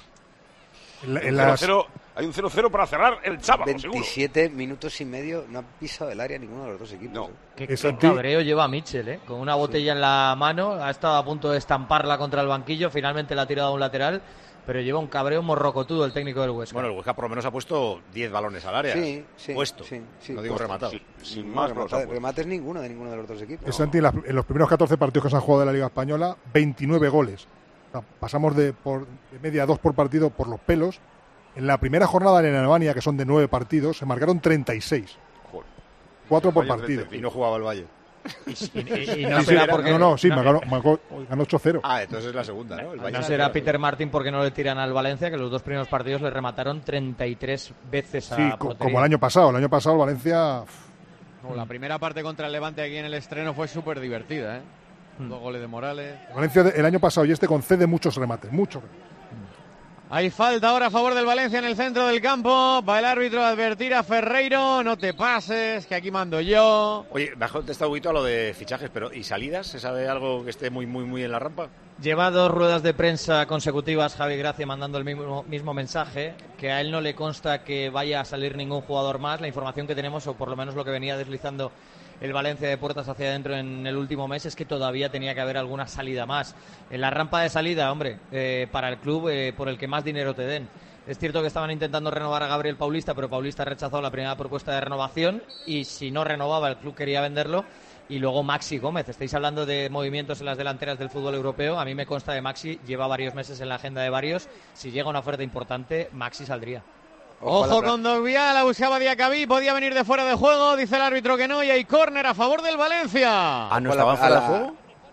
En, la- Hay en un las, cero cero hay un cero cero para cerrar el sábado, seguro. veintisiete minutos y medio, no ha pisado el área ninguno de los dos equipos. No. ¿eh? Qué, Es qué Santi. cabreo lleva Mitchell, ¿eh? Con una botella en la mano, ha estado a punto de estamparla contra el banquillo, finalmente la ha tirado a un lateral, pero lleva un cabreo morrocotudo el técnico del Huesca. Bueno, el Huesca por lo menos ha puesto diez balones al área. Sí, sí, Puesto. sí, sí, no digo puesto. rematado. Sí, sin No, más, pero los ha remata- puesto. remates ninguno de ninguno de los dos equipos. es Santi, en, las- en los primeros catorce partidos que se han jugado de la Liga Española, veintinueve goles. O sea, pasamos de, por, de media a dos por partido por los pelos. En la primera jornada en Alemania, que son de nueve partidos, se marcaron treinta y seis. Joder. Cuatro por Vaya partido. treinta Y no jugaba el Valle. Y, y- y- y Sí, no sí, será era- porque... no, no, sí, no- ganó, ganó- ganó ocho cero. Ah, entonces es la segunda, ¿no? El Valle. No será Peter Martin porque no le tiran al Valencia, que los dos primeros partidos le remataron treinta y tres veces a Sí, co- portería. como el año pasado. El año pasado el Valencia... No, la primera parte contra el Levante aquí en el estreno fue súper divertida, ¿eh? Mm. Dos goles de Morales. el Valencia de- el año pasado y este concede muchos remates, muchos. Hay falta ahora a favor del Valencia en el centro del campo. Va el árbitro a advertir a Ferreiro, no te pases, que aquí mando yo. Oye, me ha contestado Huguito a lo de fichajes, pero ¿y salidas? ¿Se sabe algo que esté muy, muy, muy en la rampa? Lleva dos ruedas de prensa consecutivas Javi Gracia mandando el mismo, mismo mensaje, que a él no le consta que vaya a salir ningún jugador más. La información que tenemos, o por lo menos lo que venía deslizando el Valencia de puertas hacia adentro en el último mes, es que todavía tenía que haber alguna salida más. En la rampa de salida, hombre, eh, para el club eh, por el que más dinero te den. Es cierto que estaban intentando renovar a Gabriel Paulista, pero Paulista rechazó la primera propuesta de renovación y si no renovaba el club quería venderlo. Y luego Maxi Gómez. Estáis hablando de movimientos en las delanteras del fútbol europeo. A mí me consta de Maxi, lleva varios meses en la agenda de varios. Si llega una oferta importante, Maxi saldría. Ojo con Dogbia, la buscaba Diacabí, podía venir de fuera de juego, dice el árbitro que no, y hay córner a favor del Valencia. Ah, ¿no Ojo a la- estaban fuera a de la- juego?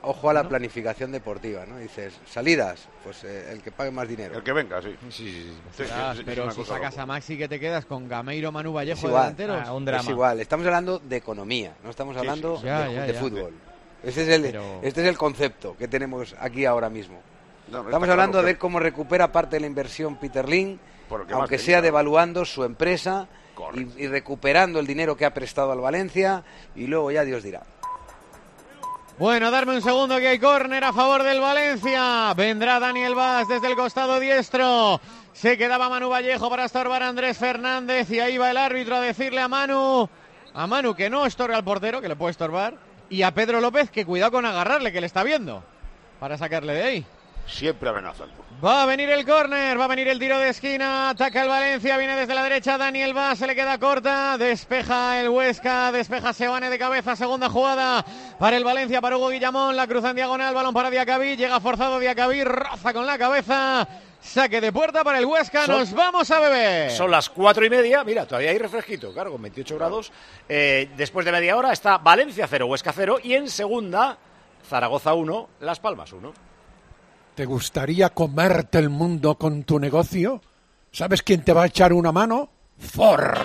ojo a la planificación deportiva, ¿no? Dices, salidas, pues eh, el que pague más dinero. El que venga, sí. Sí, sí, sí. Ostras, Sí, sí, pero es si una cosa sacas loca. a Maxi, que te quedas con Gameiro, Manu Vallejo Es de igual. delanteros. Ah, un drama. Es igual, estamos hablando de economía, no estamos Sí, hablando sí, sí. Ya, de, ya, de ya. fútbol. Este es, el, Pero- este es el concepto que tenemos aquí ahora mismo. No, no, Estamos está hablando claro de que- cómo recupera parte de la inversión Peter Lim, Por que más aunque tenía. sea devaluando su empresa Correcto. y, y recuperando el dinero que ha prestado al Valencia, y luego ya Dios dirá. Bueno, darme un segundo que hay córner a favor del Valencia. Vendrá Daniel Vaz desde el costado diestro. Se quedaba Manu Vallejo para estorbar a Andrés Fernández y ahí va el árbitro a decirle a Manu, a Manu que no estorbe al portero, que le puede estorbar, y a Pedro López que cuidado con agarrarle, que le está viendo, para sacarle de ahí. Siempre amenazando. Va a venir el córner, va a venir el tiro de esquina, ataca el Valencia, viene desde la derecha Daniel Vaz, se le queda corta, despeja el Huesca, despeja Seoane de cabeza, segunda jugada para el Valencia, para Hugo Guillamón, la cruza en diagonal, balón para Diacabí, llega forzado Diacabí, roza con la cabeza, saque de puerta para el Huesca, Son- nos vamos a beber. Son las cuatro y media, mira, todavía hay refresquito, claro, con veintiocho grados. Eh, después de media hora está Valencia cero, Huesca cero, y en segunda, Zaragoza uno, Las Palmas uno. ¿Te gustaría comerte el mundo con tu negocio? ¿Sabes quién te va a echar una mano? Ford.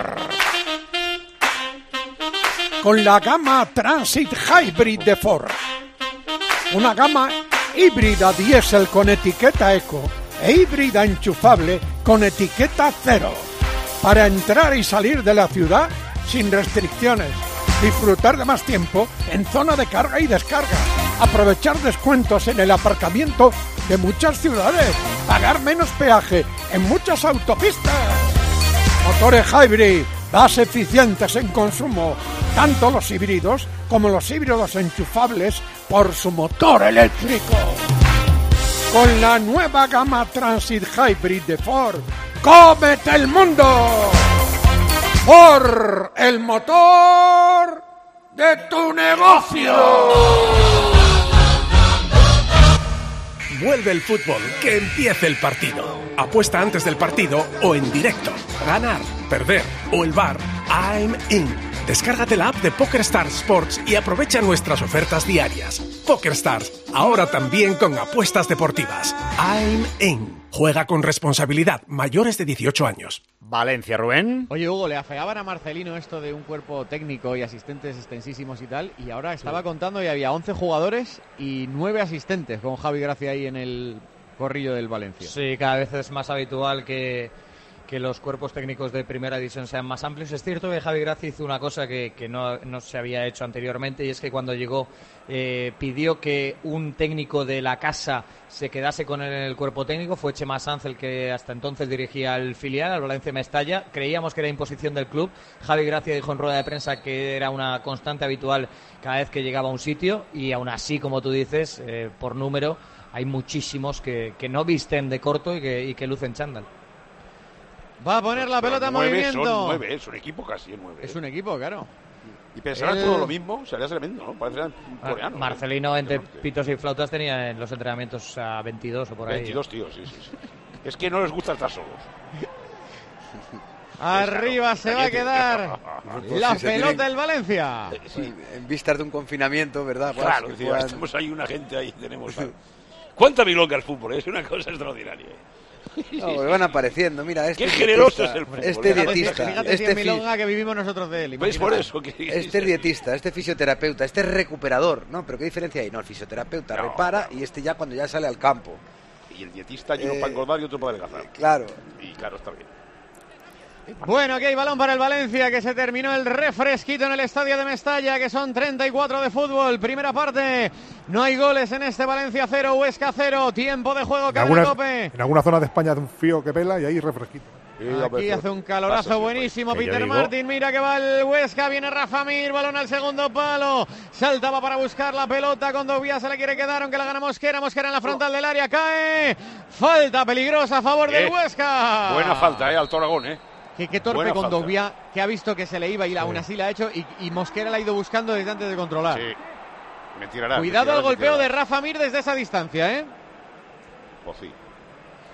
Con la gama Transit Hybrid de Ford. Una gama híbrida diésel con etiqueta eco e híbrida enchufable con etiqueta cero. Para entrar y salir de la ciudad sin restricciones. Disfrutar de más tiempo en zona de carga y descarga. Aprovechar descuentos en el aparcamiento de muchas ciudades. Pagar menos peaje en muchas autopistas. Motores hybrid, más eficientes en consumo. Tanto los híbridos como los híbridos enchufables por su motor eléctrico. Con la nueva gama Transit Hybrid de Ford, ¡cómete el mundo! Ford, el motor de tu negocio. Vuelve el fútbol, que empiece el partido. Apuesta antes del partido o en directo. Ganar, perder o el V A R. I'm in. Descárgate la app de PokerStars Sports y aprovecha nuestras ofertas diarias. PokerStars, ahora también con apuestas deportivas. I'm in. Juega con responsabilidad, mayores de dieciocho años. Valencia, Rubén. Oye, Hugo, le afeaban a Marcelino esto de un cuerpo técnico y asistentes extensísimos y tal, y ahora estaba Sí. contando y había once jugadores y nueve asistentes con Javi Gracia ahí en el corrillo del Valencia. Sí, cada vez es más habitual que, que los cuerpos técnicos de primera división sean más amplios. Es cierto que Javi Gracia hizo una cosa que, que no, no se había hecho anteriormente, y es que cuando llegó eh, pidió que un técnico de la casa se quedase con él en el cuerpo técnico. Fue Chema Sanz el que hasta entonces dirigía el filial, al Valencia Mestalla. Creíamos que era imposición del club. Javi Gracia dijo en rueda de prensa que era una constante habitual cada vez que llegaba a un sitio, y aún así, como tú dices, eh, por número, hay muchísimos que, que no visten de corto y que, y que lucen chándal. Va a poner la Pero pelota en nueve movimiento. Son nueve, es un equipo casi, es nueve. Es un equipo, claro. Y pensarán El- todo lo mismo, sería tremendo, ¿no? Parecerán coreanos. Marcelino, entre pitos y flautas, tenía en los entrenamientos a veintidós o por ahí. veintidós tíos, sí, sí, sí. Es que no les gusta estar solos. Arriba se va a quedar Pues la si se pelota tienen- del Valencia. Sí, en vistas de un confinamiento, ¿verdad? Pues, Claro, que tío, puedan- estamos ahí una gente ahí, tenemos... ¿Cuánta milonga el fútbol? Es una cosa extraordinaria. No, pues van apareciendo, mira, este Qué generoso dietista, es el fútbol. este Fíjate, dietista, Fíjate si este, en fi- milonga que vivimos nosotros de él. ¿Veis imagínate. por eso? Que, este dietista, este fisioterapeuta, este recuperador, ¿no? Pero ¿qué diferencia hay? No, el fisioterapeuta No, repara claro. y este ya cuando ya sale al campo. Y el dietista hay uno Eh, para engordar y otro para adelgazar. Claro. Y claro, está bien. Bueno, aquí hay balón para el Valencia, que se terminó el refresquito en el estadio de Mestalla, que son treinta y cuatro de fútbol. Primera parte, no hay goles en este Valencia cero, Huesca cero. Tiempo de juego, En cadena algunas, Cope. en alguna zona de España hace un frío que pela y ahí refresquito. Aquí hace un calorazo buenísimo Que yo Peter digo- Martin, mira que va el Huesca, viene Rafa Mir, balón al segundo palo, saltaba para buscar la pelota, con Dobia se le quiere quedar, aunque la gana Mosquera, Mosquera en la frontal del área, cae, falta peligrosa a favor del Eh, Huesca. Buena falta, ¿eh? Alto Aragón, ¿eh? Que qué torpe Buena con falta. Dobia, que ha visto que se le iba y la, aún así la ha hecho, y, y Mosquera la ha ido buscando desde antes de controlar. Sí. Me tirará. Cuidado me al tirará, golpeo me de tirará. Rafa Mir desde esa distancia, ¿eh? Pues sí.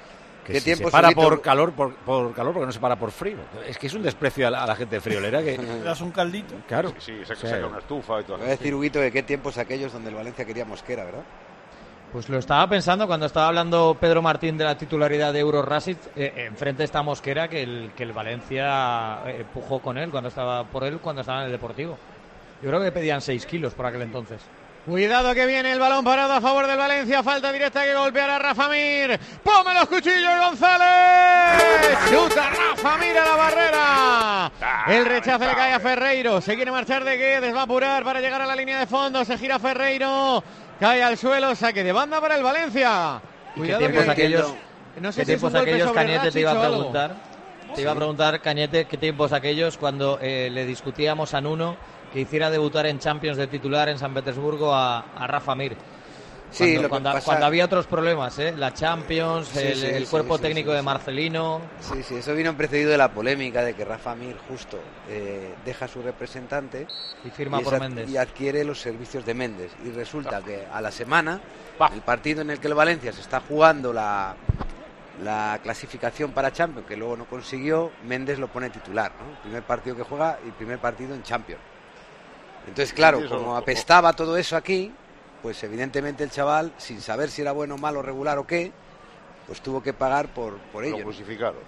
Que ¿Qué si tiempo se para solito? por calor, por, por calor, porque no se para por frío. Es que es un desprecio a la, a la gente friolera que... ¿Le das un caldito? Claro. Sí, sí, se O sea, saca una estufa y todo. Voy a decir, Huguito, de qué tiempos aquellos donde el Valencia quería Mosquera, ¿verdad? Pues lo estaba pensando cuando estaba hablando Pedro Martín de la titularidad de Euro Rasic. Eh, enfrente está Mosquera, que el, que el Valencia eh, empujó con él cuando estaba por él cuando estaba en el Deportivo. Yo creo que pedían seis kilos por aquel entonces. Cuidado que viene el balón parado a favor del Valencia. Falta directa que golpeará a Rafa Mir. ¡Pome los cuchillos, González! ¡Chuta Rafa Mir a la barrera! El rechazo le cae a Ferreiro. Se quiere marchar de Guedes. Va a apurar para llegar a la línea de fondo. Se gira Ferreiro. Cae al suelo. Saque de banda para el Valencia. Cuidado ¿Qué tiempos que... aquellos, no sé ¿qué si es un tiempos golpe aquellos sobre Cañete, Rakic te iba a o algo. preguntar? Te iba a preguntar, Cañete, ¿qué tiempos aquellos cuando eh, le discutíamos a Nuno que hiciera debutar en Champions de titular en San Petersburgo a, a Rafa Mir? Sí, cuando, lo que cuando, pasa- cuando había otros problemas, ¿eh? La Champions, Sí, el, sí, el sí, cuerpo sí, técnico sí, de sí. Marcelino. Sí, sí, eso vino precedido de la polémica de que Rafa Mir justo eh, deja a su representante Y firma es por ad- Méndez. y adquiere los servicios de Méndez. Y resulta que a la semana, el partido en el que el Valencia se está jugando la, la clasificación para Champions, que luego no consiguió, Méndez lo pone titular, ¿no? El primer partido que juega y el primer partido en Champions. Entonces, claro, Sí, eso- como apestaba todo eso aquí, pues evidentemente el chaval, sin saber si era bueno, malo, regular o qué, pues tuvo que pagar por, por ello. Lo crucificaron.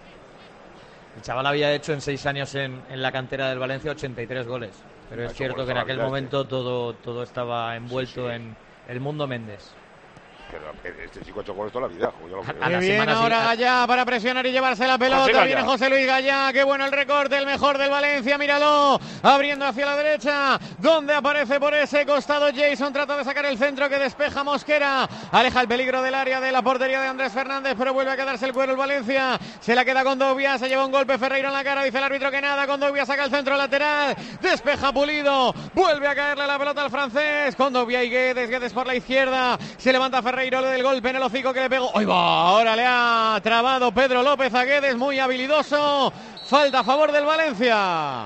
El chaval había hecho en seis años en, en la cantera del Valencia ochenta y tres goles. Pero Ha es hecho cierto goles que en a aquel Vidal, momento todo, todo estaba envuelto Sí, sí. en el mundo Méndez. Pero este chico ha hecho goles toda la vida. Yo lo creo. A Que la viene semana ahora sí- Gallá para presionar y llevarse la pelota. José Gallá. Viene José Luis Gallá. Qué bueno el recorte, el mejor del Valencia. Míralo. Abriendo hacia la derecha. Donde aparece por ese costado Jason. Trata de sacar el centro que despeja Mosquera. Aleja el peligro del área de la portería de Andrés Fernández. Pero vuelve a quedarse el cuero el Valencia. Se la queda con Dobia. Se lleva un golpe Ferreiro en la cara. Dice el árbitro que nada. Con Dobia saca el centro lateral. Despeja Pulido. Vuelve a caerle la pelota al francés. Con Dobia y Guedes. Guedes por la izquierda. Se levanta Ferreiro. Le del golpe en el hocico que le pegó. ¡Ahí va! Ahora le ha trabado Pedro López a Guedes, muy habilidoso. Falta a favor del Valencia.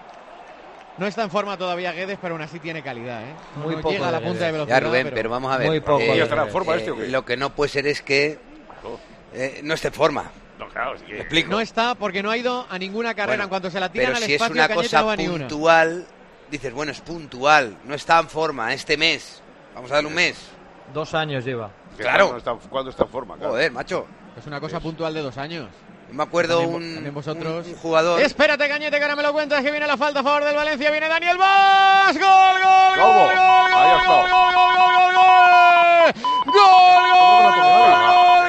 No está en forma todavía Guedes, pero aún así tiene calidad, ¿eh? Muy No poco llega a la de punta de Guedes. velocidad. Ya, Rubén, pero, vamos a ver. Muy poco. eh, ¿Ya estará en forma este o qué? Lo que no puede ser es que eh, no esté en forma. No, claro, sí que- ¿Me explico? No está porque no ha ido a ninguna carrera. Bueno, en cuanto se la tiran pero al si es espacio, una Cañete cosa no va ni una. puntual, dices, bueno, es puntual, no está en forma este mes. Vamos a darle un mes. Dos años lleva. que claro. cuando está, cuando está en forma, claro. Joder, macho. Es una cosa puntual de dos años. Yo me acuerdo También- un, también vosotros. un, un jugador. Espérate, Cañete, que ahora me lo cuentas, que viene la falta a favor del Valencia. Viene Daniel Vaz. ¡Gol, gol, Lobo. gol, gol, Ahí gol, está. gol, gol, gol, gol, gol, gol! ¡Gol, gol, gol,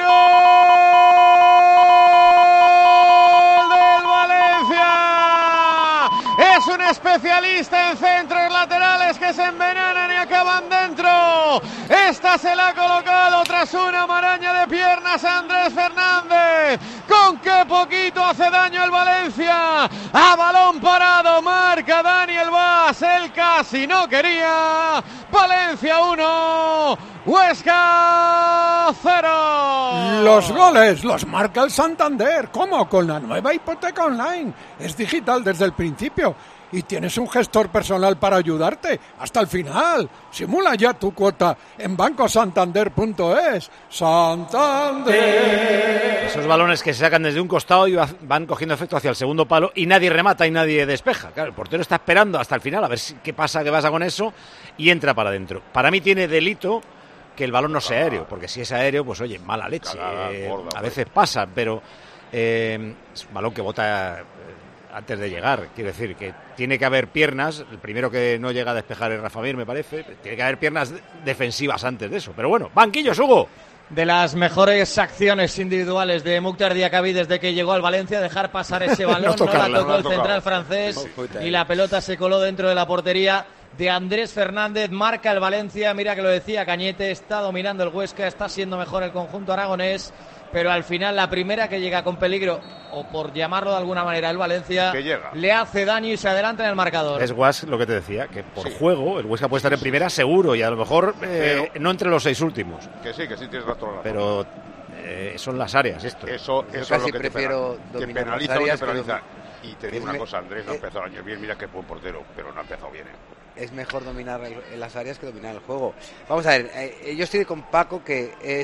gol del Valencia! Es un especialista en centros laterales que se envenenan y acaban dentro. Esta se la ha colocado tras una maraña de piernas a Andrés Fernández. Con qué poquito hace daño el Valencia. A balón parado marca Daniel Vaz. Él casi no quería. Valencia uno, Huesca cero. Los goles los marca el Santander. ¿Cómo? Con la nueva hipoteca online. Es digital desde el principio. Y tienes un gestor personal para ayudarte hasta el final. Simula ya tu cuota en banco santander punto es. Santander. Esos balones que se sacan desde un costado y va- van cogiendo efecto hacia el segundo palo y nadie remata y nadie despeja. Claro, el portero está esperando hasta el final a ver si, qué pasa, qué pasa con eso y entra para adentro. Para mí tiene delito que el balón no sea aéreo, porque si es aéreo, pues oye, mala leche. Cagada, Eh, gorda, a pues. veces pasa, pero eh, es un balón que bota eh, antes de llegar. Quiero decir que tiene que haber piernas. El primero que no llega a despejar es Rafa Mir, me parece. Tiene que haber piernas de- defensivas antes de eso. Pero bueno, banquillos, Hugo. De las mejores acciones individuales de Mukhtar Diakabi desde que llegó al Valencia, dejar pasar ese balón, no, tocarla, la tocó no la el tocaba. central francés No, puta, y eh. la pelota se coló dentro de la portería de Andrés Fernández. Marca el Valencia, mira que lo decía Cañete, está dominando el Huesca, está siendo mejor el conjunto aragonés, pero al final la primera que llega con peligro, o por llamarlo de alguna manera el Valencia, Que llega. le hace daño y se adelanta en el marcador. Es Guas lo que te decía, que por Sí. juego el Huesca puede estar en primera seguro y a lo mejor eh, no entre los seis últimos, Que sí, que sí tienes razón. pero eh, son las áreas esto. Eso, Yo eso es casi lo que te prefiero penaliza, que dominar penaliza, las lo que áreas que penaliza. domi- Y te es digo una me- cosa, Andrés no ha eh, empezado el año bien, mira que es buen portero, pero no ha empezado bien. ¿eh? Es mejor dominar el- en las áreas que dominar el juego. Vamos a ver, eh, yo estoy con Paco que es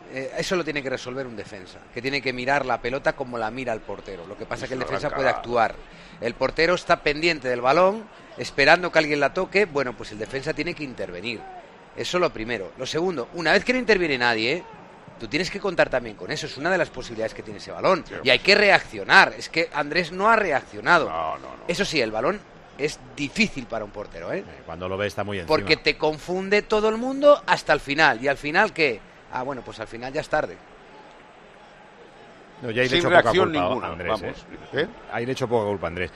eh, eso lo tiene que resolver un defensa, que tiene que mirar la pelota como la mira el portero. Lo que pasa es que el defensa puede actuar. El portero está pendiente del balón, esperando que alguien la toque. Bueno, pues el defensa tiene que intervenir. Eso lo primero. Lo segundo, una vez que no interviene nadie, ¿eh? Tú tienes que contar también con eso. Es una de las posibilidades que tiene ese balón. Sí, y hay que reaccionar. Es que Andrés no ha reaccionado. No, no, no. Eso sí, el balón es difícil para un portero, ¿eh? Cuando lo ve está muy encima. Porque te confunde todo el mundo hasta el final. ¿Y al final qué? Ah, bueno, pues al final ya es tarde. No, ya hay Sin hecho reacción poca culpa, ninguna. Andrés, Vamos. ¿eh? ¿Eh? Hay hecho poca culpa, Andrés.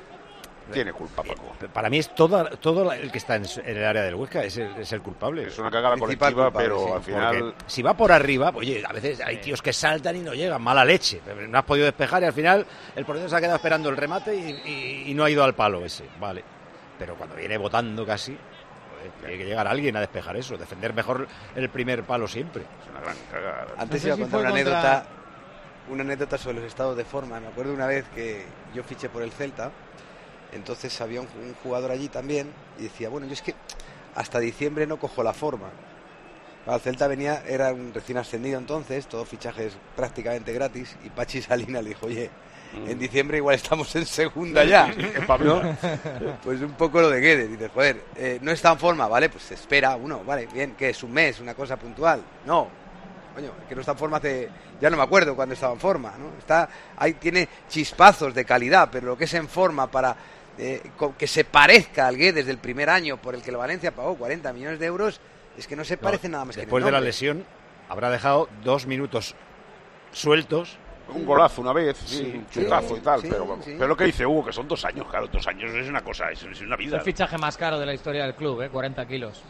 Tiene culpa, Paco. Para mí es todo, todo el que está en, en el área del Huesca es el, es el culpable. Es una cagada colectiva, culpable, pero sí. al final... Porque si va por arriba, oye, a veces hay tíos que saltan y no llegan, mala leche. No has podido despejar y al final el portero se ha quedado esperando el remate y, y, y no ha ido al palo ese. Vale. Pero cuando viene botando casi, joder, tiene que llegar alguien a despejar eso, defender mejor el primer palo siempre. Es una gran cagada. Antes No sé iba a si contar fue una contra- anécdota, una anécdota sobre los estados de forma. Me acuerdo una vez que yo fiché por el Celta, entonces había un, un jugador allí también y decía, bueno, yo es que hasta diciembre no cojo la forma. Para el Celta venía, era un recién ascendido entonces, todos fichajes prácticamente gratis, y Pachi Salina le dijo, oye, en diciembre igual estamos en segunda ya, ¿no? Pues un poco lo de Guedes, dices, joder, eh, no está en forma, vale, pues se espera uno, vale, bien, ¿qué es? ¿Un mes? ¿Una cosa puntual? No, coño, que no está en forma hace, ya no me acuerdo cuándo estaba en forma, ¿no? Está, ahí tiene chispazos de calidad, pero lo que es en forma para eh, que se parezca al Guedes del primer año por el que el Valencia pagó cuarenta millones de euros, es que no se parece No, nada más que en el después de la nombre. lesión habrá dejado dos minutos sueltos. Un golazo una vez, sí, Sí, un chutazo sí, y tal, sí, pero vamos. sí. Pero lo que dice Hugo, que son dos años, claro, dos años es una cosa, es, es una Es vida. el fichaje más caro de la historia del club, ¿eh? cuarenta kilos.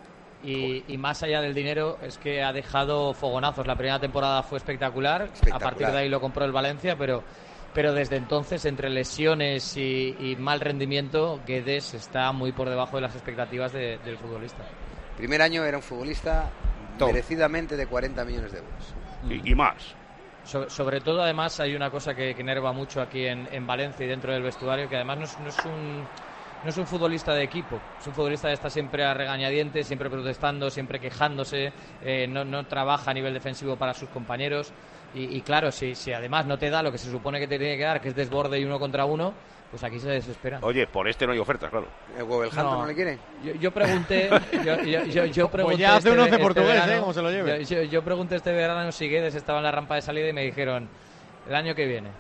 Y, y más allá del dinero, es que ha dejado fogonazos. La primera temporada fue espectacular. Espectacular. A partir de ahí lo compró el Valencia, pero, pero desde entonces, entre lesiones y, y mal rendimiento, Guedes está muy por debajo de las expectativas de- del futbolista. Primer año era un futbolista Top. merecidamente de cuarenta millones de euros. Y, y más. So- sobre todo, además, hay una cosa que, que enerva mucho aquí en, en Valencia y dentro del vestuario, que además no es, no es un no es un futbolista de equipo, es un futbolista que está siempre a regañadientes, siempre protestando, siempre quejándose, eh, no, no trabaja a nivel defensivo para sus compañeros y, y claro, si, si además no te da lo que se supone que te tiene que dar, que es desborde y uno contra uno, pues aquí se desespera. Oye, por este no hay ofertas, claro. ¿El Wolverhampton no, No. le quiere? Yo, yo pregunté, yo, yo, yo, yo pregunté Pues ya hace un once este portugués, verano- ¿eh? Como se lo lleve. Yo, yo- yo pregunté este verano si Guedes estaba en la rampa de salida y me dijeron el año que viene.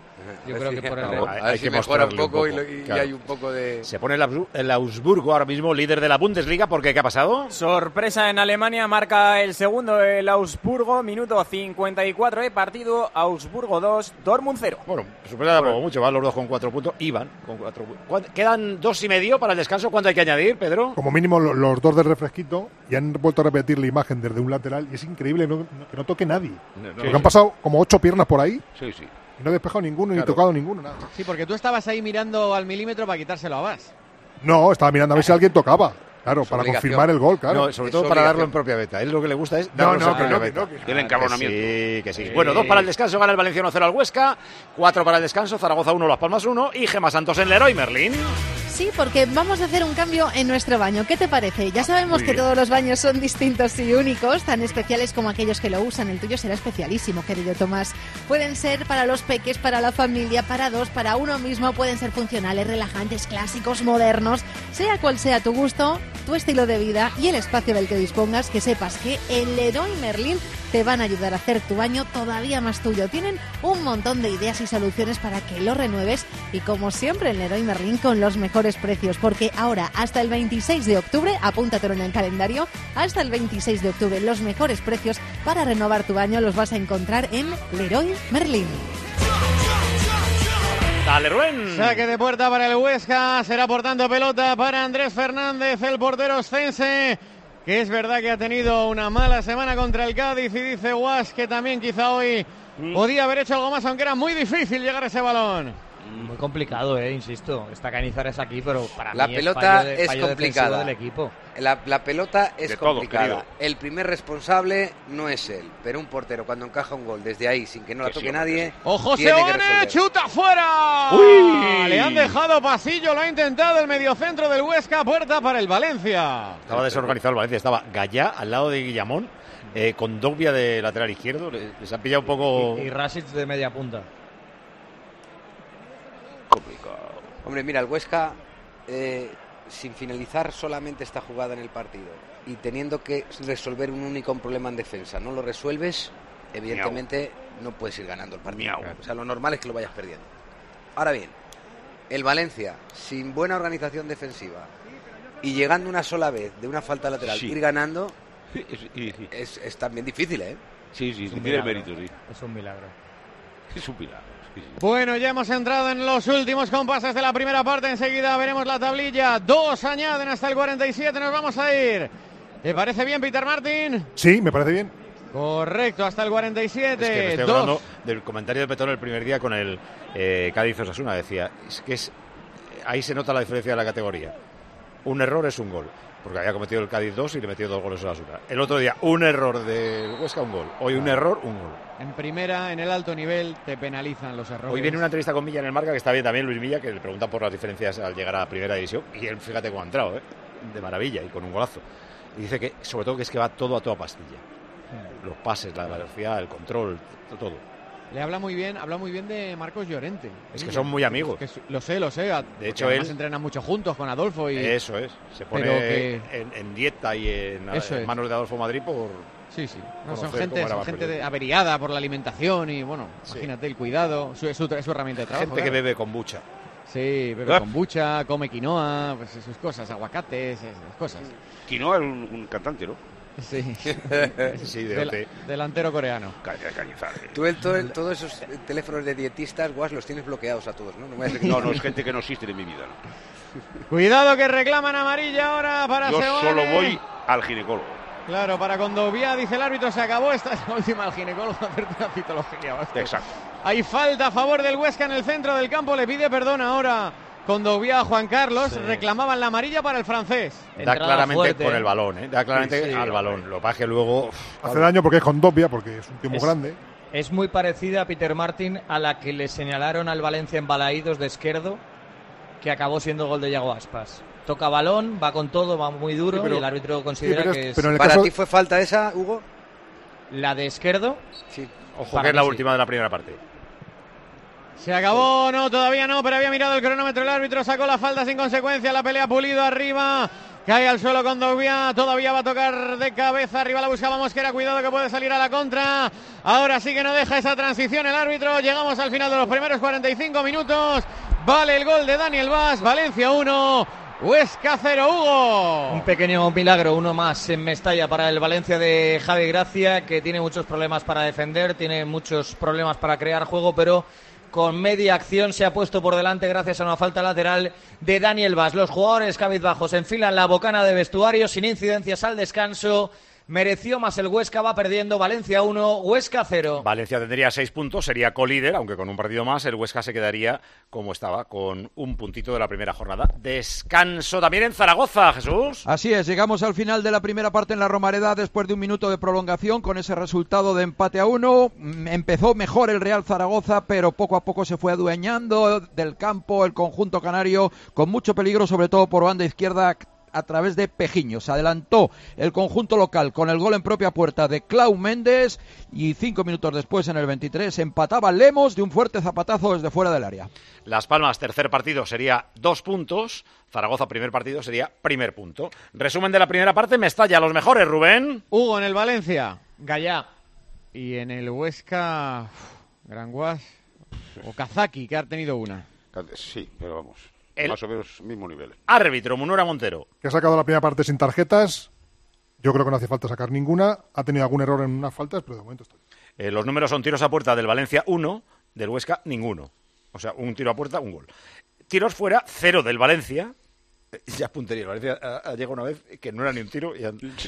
Yo A ver creo si- que por el a Real. ver Hay- hay si que mejora un mostrarle un poco, y, poco, lo- y- y claro. hay un poco de... Se pone el, Augsburg- el Augsburgo ahora mismo líder de la Bundesliga, porque ¿qué ha pasado? Sorpresa en Alemania, marca el segundo el Augsburgo, minuto cincuenta y cuatro de partido, Augsburgo dos, Dortmund cero. Bueno, sorpresa tampoco mucho, van los dos con cuatro puntos, iban con cuatro puntos. Quedan dos y medio para el descanso, ¿cuánto hay que añadir, Pedro? Como mínimo lo- los dos de refresquito, y han vuelto a repetir la imagen desde un lateral y es increíble no- no- que no toque nadie. No, no, Porque sí. han pasado como ocho piernas por ahí Sí, sí. y no he despejado ninguno ni Claro. tocado ninguno, nada. Sí, porque tú estabas ahí mirando al milímetro para quitárselo a Bas. No, estaba mirando a ver si alguien tocaba. Claro, Su para obligación. confirmar el gol, claro. No, sobre Es todo para darlo obligación. en propia beta. Él lo que le gusta es No, darlos no, en que propia no, que beta. no, que- Tiene encabronamiento. Sí, que sí. Sí. Bueno, dos para el descanso, gana el Valencia uno cero al Huesca, cuatro para el descanso, Zaragoza uno, Las Palmas uno y Gema Santos en Leroy Merlín. Sí, porque vamos a hacer un cambio en nuestro baño. ¿Qué te parece? Ya sabemos muy que bien. todos los baños son distintos y únicos, tan especiales como aquellos que lo usan. El tuyo será especialísimo, querido Tomás. Pueden ser para los peques, para la familia, para dos, para uno mismo. Pueden ser funcionales, relajantes, clásicos, modernos. Sea cual sea tu gusto, tu estilo de vida y el espacio del que dispongas, que sepas que el Leroy Merlin te van a ayudar a hacer tu baño todavía más tuyo. Tienen un montón de ideas y soluciones para que lo renueves y, como siempre, en Leroy Merlin con los mejores precios, porque ahora hasta el veintiséis de octubre, apúntatelo en el calendario, hasta el veintiséis de octubre los mejores precios para renovar tu baño los vas a encontrar en Leroy Merlin. Dale, Rubén. Saque de puerta para el Huesca, será por tanto pelota para Andrés Fernández, el portero oscense, que es verdad que ha tenido una mala semana contra el Cádiz y dice Guas que también quizá hoy podía haber hecho algo más, aunque era muy difícil llegar a ese balón. Muy complicado, eh, insisto. Está Cañizares aquí, pero para la mí pelota es, fallo de, es fallo complicada del equipo. La, la pelota es De todo, complicada. querido. El primer responsable no es él, pero un portero cuando encaja un gol desde ahí sin que no la Que sí, toque hombre, nadie. que sí. ¡Ojo, tiene que Seoane! resolver. ¡Chuta fuera! ¡Uy! Le han dejado pasillo, lo ha intentado el mediocentro del Huesca, puerta para el Valencia. Estaba desorganizado el Valencia, estaba Gallá al lado de Guillamón, eh, con Dogbia de lateral izquierdo, les, les ha pillado un poco... Y, y Rasic de media punta. Complicado. Hombre, mira, el Huesca, eh, sin finalizar solamente esta jugada en el partido y teniendo que resolver un único problema en defensa, no lo resuelves, evidentemente no puedes ir ganando el partido. Miau. O sea, lo normal es que lo vayas perdiendo. Ahora bien, el Valencia, sin buena organización defensiva y llegando una sola vez de una falta lateral, Sí. ir ganando, Sí, es, y- sí. es, es también difícil, ¿eh? Sí, sí, Es sí, un tiene milagro. mérito, sí. Es un milagro. Es un milagro. Sí, sí. Bueno, ya hemos entrado en los últimos compases de la primera parte. Enseguida veremos la tablilla. Dos añaden hasta el cuarenta y siete. Nos vamos a ir. ¿Te parece bien, Peter Martin? Sí, me parece bien. Correcto, hasta el cuarenta y siete. Es que me estoy Dos. acordando del comentario de Petón el primer día con el eh, Cádiz-Osasuna. Decía, es que es, ahí se nota la diferencia de la categoría. Un error es un gol. Porque había cometido el Cádiz dos y le metió dos goles a Osasuna. El otro día, un error del Huesca, un gol. Hoy un error, un gol. En primera, en el alto nivel, te penalizan los errores. Hoy viene una entrevista con Milla en el Marca, que está bien también, Luis Milla, que le pregunta por las diferencias al llegar a la primera división. Y él, fíjate cómo ha entrado, ¿eh? De maravilla y con un golazo. Y dice que, sobre todo, que es que va todo a toda pastilla. Los pases, la velocidad, el control, todo. Le habla muy bien, habla muy bien de Marcos Llorente. Es que son muy amigos. Es que lo sé, lo sé. De hecho, además él- entrenan mucho juntos con Adolfo y Eso es. Se pone Pero que- en, en dieta y en, Eso en es. manos de Adolfo Madrid por... sí, sí. No, son conocer gente, cómo era son más gente pequeño. de- averiada por la alimentación y bueno, Sí. imagínate el cuidado, su, su, su herramienta de trabajo. Gente que claro. bebe kombucha. Sí, bebe Ah. kombucha, come quinoa, pues sus cosas, aguacates, esas cosas. Quinoa es un, un cantante, ¿no? Sí. Sí, de Del- O T. delantero coreano. Caña- Cañizares. Tú el, todo el- todos esos eh, teléfonos de dietistas, guas, los tienes bloqueados a todos, ¿no? No, me vayas a decir No, que- no, es gente que no existe en mi vida. ¿no? Cuidado que reclaman amarilla ahora para Yo Seoane. solo voy al ginecólogo. Claro, para Condovia, dice el árbitro, se acabó esta es la última al ginecólogo a hacerte una citología. basta. Exacto. Hay falta a favor del Huesca en el centro del campo, le pide perdón ahora Condovia a Juan Carlos, Sí. reclamaban la amarilla para el francés. Da Entrada claramente fuerte, con ¿eh? el balón, ¿eh? Da claramente Sí, sí, al balón. Lo que pasa es que luego... Hace daño porque es con Dobbia, porque es un tío muy Es- grande. Es muy parecida, Peter Martin, a la que le señalaron al Valencia en Balaídos de Esquerdo, que acabó siendo gol de Yago Aspas. Toca balón, va con todo, va muy duro Sí, pero- y el árbitro considera pero es- que es pero en el ¿Para caso- ti fue falta esa, Hugo? la de Esquerdo. Sí. Ojo Para que es la mí sí. última de la primera parte. Se acabó, no, todavía no, pero había mirado el cronómetro el árbitro, sacó la falta sin consecuencia, la pelea Pulido arriba, cae al suelo con Condovia, todavía va a tocar de cabeza, arriba la buscaba Mosquera, cuidado que puede salir a la contra, ahora sí que no deja esa transición el árbitro, llegamos al final de los primeros cuarenta y cinco minutos, vale el gol de Daniel Vaz, Valencia uno, Huesca cero, Hugo. Un pequeño milagro, uno más en Mestalla para el Valencia de Javi Gracia, que tiene muchos problemas para defender, tiene muchos problemas para crear juego, pero con media acción se ha puesto por delante gracias a una falta lateral de Daniel Vaz. Los jugadores cabizbajos enfilan la bocana de vestuario sin incidencias al descanso. Mereció más el Huesca, va perdiendo. Valencia uno, Huesca cero. Valencia tendría seis puntos, sería colíder, aunque con un partido más. El Huesca se quedaría como estaba, con un puntito de la primera jornada. Descanso también en Zaragoza, Jesús. Así es, llegamos al final de la primera parte en la Romareda después de un minuto de prolongación con ese resultado de empate a uno. Mm, Empezó mejor el Real Zaragoza, pero poco a poco se fue adueñando del campo el conjunto canario, con mucho peligro, sobre todo por banda izquierda, a través de Pejiño. Se adelantó el conjunto local con el gol en propia puerta de Clau Méndez y cinco minutos después, en el veintitrés, empataba Lemos de un fuerte zapatazo desde fuera del área. Las Palmas, tercer partido, sería dos puntos. Zaragoza, primer partido, sería primer punto. Resumen de la primera parte, Mestalla, los mejores, Rubén. Hugo en el Valencia, Gallá. Y en el Huesca, uf, Gran Guas o Kazaki, que ha tenido una. Sí, pero vamos. El- Más o menos mismo nivel. Árbitro, Munura Montero. Que ha sacado la primera parte sin tarjetas. Yo creo que no hace falta sacar ninguna. Ha tenido algún error en unas faltas, pero de momento está bien. Eh, los números son tiros a puerta del Valencia, uno, del Huesca, ninguno. O sea, un tiro a puerta, un gol. Tiros fuera, cero del Valencia. Eh, Ya puntería. El Valencia ha, ha llegado una vez que no era ni un tiro. Y han- Increíble.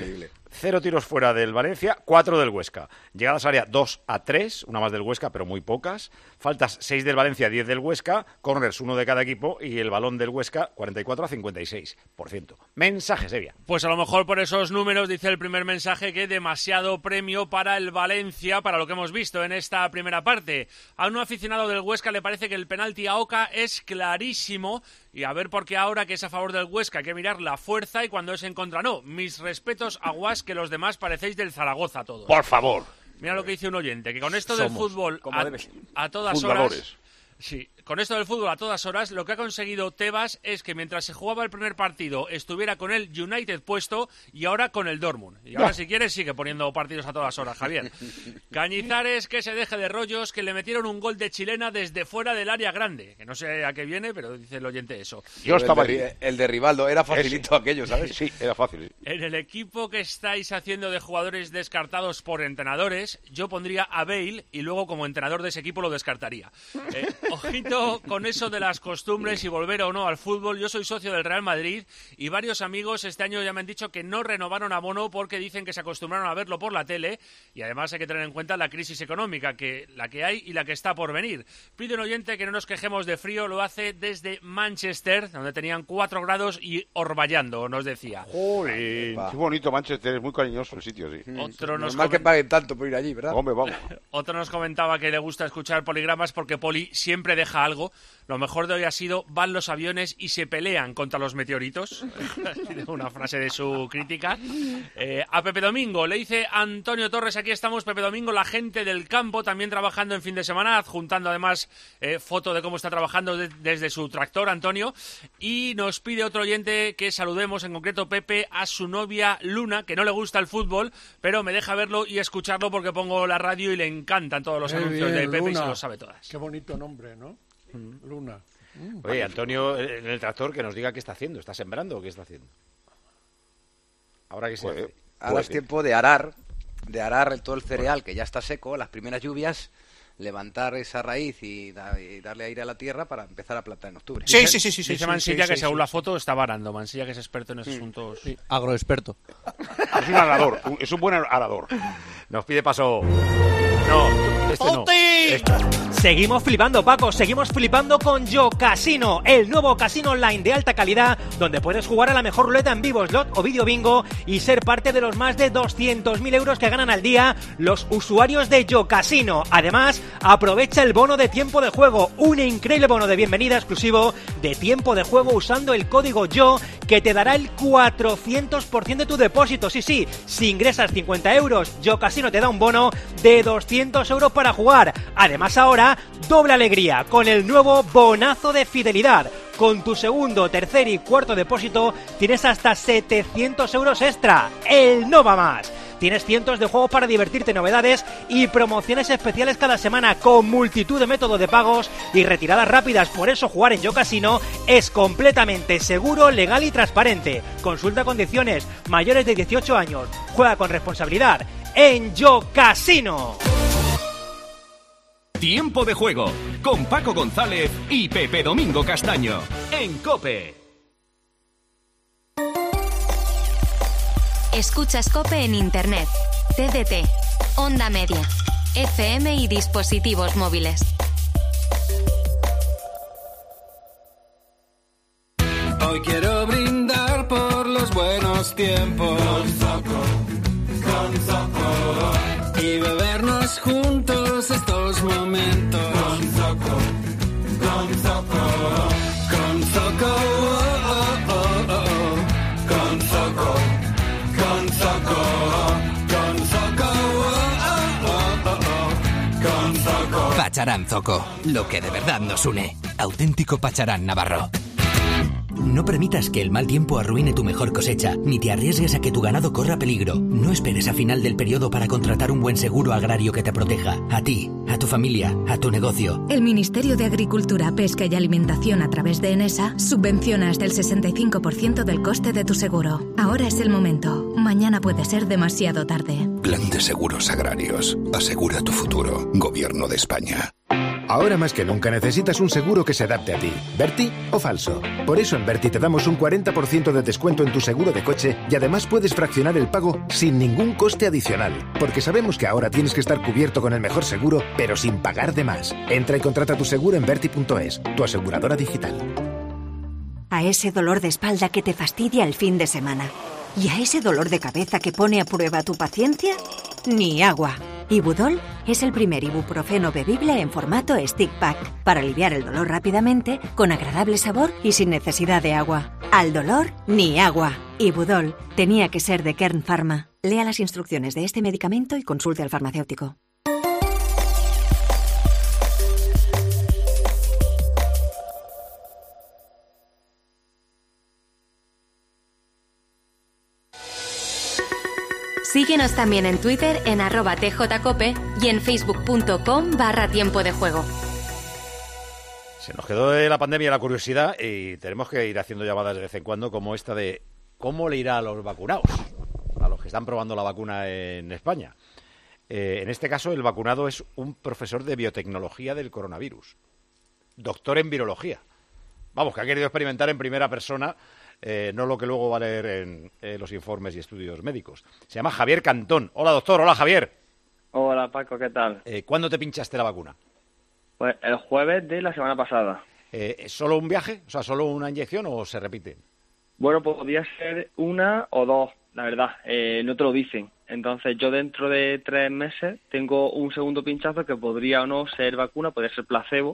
cero tiros fuera del Valencia, cuatro del Huesca. Llegadas al área dos a tres, una más del Huesca, pero muy pocas. Faltas seis del Valencia, diez del Huesca. Corners, uno de cada equipo. Y el balón del Huesca, cuarenta y cuatro a cincuenta y seis por ciento. Mensaje, Sevilla. Pues a lo mejor por esos números, dice el primer mensaje, que demasiado premio para el Valencia, para lo que hemos visto en esta primera parte. A un aficionado del Huesca le parece que el penalti a Oca es clarísimo. Y a ver por qué ahora que es a favor del Huesca hay que mirar la fuerza y cuando es en contra no. Mis respetos a Guas, que los demás parecéis del Zaragoza todos. Por favor. Mira lo que dice un oyente, que con esto Somos, del fútbol a, a todas fundadores. horas... Sí, con esto del fútbol a todas horas, lo que ha conseguido Tebas es que mientras se jugaba el primer partido estuviera con el United puesto y ahora con el Dortmund. Y ahora, si quieres, sigue poniendo partidos a todas horas, Javier. Cañizares, que se deje de rollos, que le metieron un gol de chilena desde fuera del área grande. Que no sé a qué viene, pero dice el oyente eso. Yo estaba allí. El, el de Rivaldo, era facilito Ese. aquello, ¿sabes? Sí, era fácil. Sí. En el equipo que estáis haciendo de jugadores descartados por entrenadores, yo pondría a Bale y luego como entrenador de ese equipo lo descartaría. Eh, ojito con eso de las costumbres y volver o no al fútbol. Yo soy socio del Real Madrid y varios amigos este año ya me han dicho que no renovaron abono porque dicen que se acostumbraron a verlo por la tele y además hay que tener en cuenta la crisis económica, que la que hay y la que está por venir. Pide un oyente que no nos quejemos de frío, lo hace desde Manchester, donde tenían cuatro grados y orvallando, nos decía. Joder, qué bonito Manchester, es muy cariñoso el sitio, sí. Otro nos Normal coment... que paguen tanto por ir allí, ¿verdad? Hombre, vamos. Otro nos comentaba que le gusta escuchar poligramas porque Poli siempre deja algo. Lo mejor de hoy ha sido, van los aviones y se pelean contra los meteoritos. Una frase de su crítica. Eh, a Pepe Domingo, le dice Antonio Torres, aquí estamos, Pepe Domingo, la gente del campo, también trabajando en fin de semana, adjuntando además eh, foto de cómo está trabajando de, desde su tractor, Antonio. Y nos pide otro oyente que saludemos, en concreto Pepe, a su novia Luna, que no le gusta el fútbol, pero me deja verlo y escucharlo porque pongo la radio y le encantan todos los Qué anuncios bien, de Pepe Luna. Y se los sabe todas. Qué bonito nombre, ¿no? Mm. Luna. Mm. Oye, Antonio, en el tractor, que nos diga qué está haciendo. ¿Está sembrando o qué está haciendo? Ahora que se pues, hace. Ahora pues, es tiempo de arar, de arar todo el cereal que ya está seco, las primeras lluvias, levantar esa raíz y, da, y darle aire a la tierra para empezar a plantar en octubre. Sí, sí, sí. sí, sí Dice sí, Mansilla sí, que sí, según sí. la la foto está varando. Mansilla, que es experto en esos asuntos. Sí. Agroexperto. Es un arador, es un buen arador. Nos pide paso... No, este no. Este. Seguimos flipando, Paco, seguimos flipando con Yo Casino, el nuevo casino online de alta calidad donde puedes jugar a la mejor ruleta en vivo, slot o video bingo y ser parte de los más de doscientos mil euros que ganan al día los usuarios de Yo Casino. Además, aprovecha el bono de tiempo de juego, un increíble bono de bienvenida exclusivo de tiempo de juego usando el código YO que te dará el cuatrocientos por ciento de tu depósito. Sí, sí, si ingresas cincuenta euros, Yo Casino te da un bono de doscientos euros para jugar. Además, ahora, doble alegría con el nuevo bonazo de fidelidad. Con tu segundo, tercer y cuarto depósito tienes hasta setecientos euros extra. ¡El no va más! Tienes cientos de juegos para divertirte, novedades y promociones especiales cada semana con multitud de métodos de pagos y retiradas rápidas. Por eso jugar en Yo Casino es completamente seguro, legal y transparente. Consulta condiciones. Mayores de dieciocho años. Juega con responsabilidad en Yo Casino. Tiempo de juego con Paco González y Pepe Domingo Castaño en COPE. Escuchas COPE en Internet, T D T, Onda Media, F M y dispositivos móviles. Hoy quiero brindar por los buenos tiempos con Zoco, con Zoco, y bebernos juntos estos momentos con Zoco, con Zoco, con Zoco, oh, oh, oh, oh. Con Zoco, con Zoco, con Zoco, oh, oh, oh, oh. Con Zoco. Pacharán Zoco, lo que de verdad nos une. Auténtico Pacharán Navarro. No permitas que el mal tiempo arruine tu mejor cosecha, ni te arriesgues a que tu ganado corra peligro. No esperes a final del periodo para contratar un buen seguro agrario que te proteja. A ti, a tu familia, a tu negocio. El Ministerio de Agricultura, Pesca y Alimentación a través de ENESA subvenciona hasta el sesenta y cinco por ciento del coste de tu seguro. Ahora es el momento. Mañana puede ser demasiado tarde. Plan de Seguros Agrarios. Asegura tu futuro. Gobierno de España. Ahora más que nunca necesitas un seguro que se adapte a ti. ¿Verti o falso? Por eso en Verti te damos un cuarenta por ciento de descuento en tu seguro de coche y además puedes fraccionar el pago sin ningún coste adicional. Porque sabemos que ahora tienes que estar cubierto con el mejor seguro, pero sin pagar de más. Entra y contrata tu seguro en verti punto es, tu aseguradora digital. A ese dolor de espalda que te fastidia el fin de semana. ¿Y a ese dolor de cabeza que pone a prueba tu paciencia? Ni agua. Ibudol es el primer ibuprofeno bebible en formato stick pack para aliviar el dolor rápidamente, con agradable sabor y sin necesidad de agua. Al dolor, ni agua. Ibudol tenía que ser de Kern Pharma. Lea las instrucciones de este medicamento y consulte al farmacéutico. Síguenos también en Twitter en arroba tjcope y en facebook.com barra tiempo de juego. Se nos quedó de la pandemia la curiosidad y tenemos que ir haciendo llamadas de vez en cuando como esta de cómo le irá a los vacunados, a los que están probando la vacuna en España. Eh, en este caso, el vacunado es un profesor de biotecnología del coronavirus, doctor en virología. Vamos, que ha querido experimentar en primera persona, eh, no lo que luego va a leer en eh, los informes y estudios médicos. Se llama Javier Cantón. Hola, doctor. Hola, Javier. Hola, Paco. ¿Qué tal? Eh, ¿Cuándo te pinchaste la vacuna? Pues el jueves de la semana pasada. Eh, ¿Solo un viaje? O sea, ¿solo una inyección o se repite? Bueno, pues podría ser una o dos, la verdad. Eh, no te lo dicen. Entonces, yo dentro de tres meses tengo un segundo pinchazo que podría o no ser vacuna, podría ser placebo.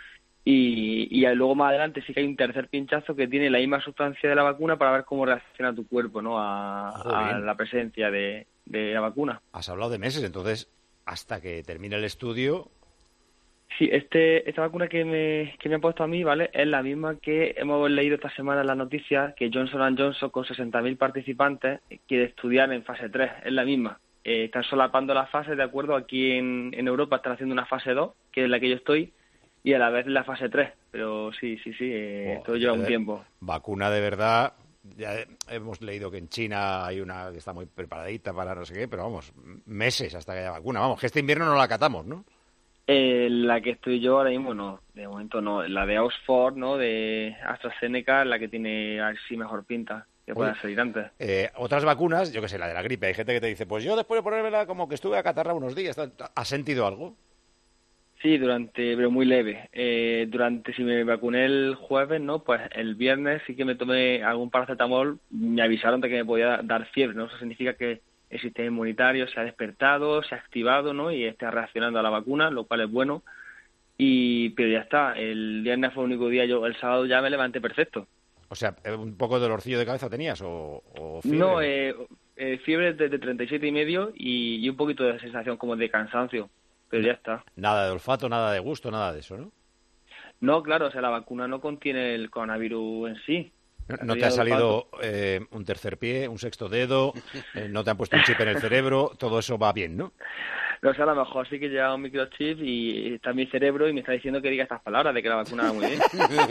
Y, y luego más adelante sí que hay un tercer pinchazo que tiene la misma sustancia de la vacuna para ver cómo reacciona tu cuerpo, ¿no? A, a la presencia de, de la vacuna. Has hablado de meses, entonces, hasta que termine el estudio... Sí, este, esta vacuna que me, que me han puesto a mí, ¿vale? Es la misma que hemos leído esta semana en las noticias, que Johnson and Johnson, con sesenta mil participantes, quiere estudiar en fase tres. Es la misma. Eh, están solapando las fases, ¿de acuerdo? Aquí en, en Europa están haciendo una fase dos, que es la que yo estoy, y a la vez la fase tres, pero sí, sí, sí, eh, oh, esto lleva un tiempo. Vacuna de verdad, ya hemos leído que en China hay una que está muy preparadita para no sé qué, pero vamos, meses hasta que haya vacuna. Vamos, que este invierno no la catamos, ¿no? Eh, la que estoy yo ahora mismo no, de momento no. La de Oxford, ¿no? De AstraZeneca, la que tiene así mejor pinta, que pueda salir antes. Eh, otras vacunas, yo que sé, la de la gripe, hay gente que te dice, pues yo después de ponérmela como que estuve acatarrada unos días, ¿has sentido algo? Sí, durante, pero muy leve. Eh, durante, si me vacuné el jueves, ¿no? Pues el viernes sí que me tomé algún paracetamol, me avisaron de que me podía dar fiebre, ¿no? Eso significa que el sistema inmunitario se ha despertado, se ha activado, ¿no? Y está reaccionando a la vacuna, lo cual es bueno. Y pero ya está, el viernes fue el único día, yo el sábado ya me levanté perfecto. O sea, ¿un poco de dolorcillo de cabeza tenías o, o fiebre? No, eh, eh, fiebre de, de treinta y siete y medio y, y un poquito de sensación como de cansancio. Pero ya está. Nada de olfato, nada de gusto, nada de eso, ¿no? No, claro, o sea, la vacuna no contiene el coronavirus en sí. ¿No te ha salido eh, un tercer pie, un sexto dedo, eh, no te han puesto un chip en el cerebro? Todo eso va bien, ¿no? No, o sea, a lo mejor sí que lleva un microchip y está en mi cerebro y me está diciendo que diga estas palabras de que la vacuna va muy bien.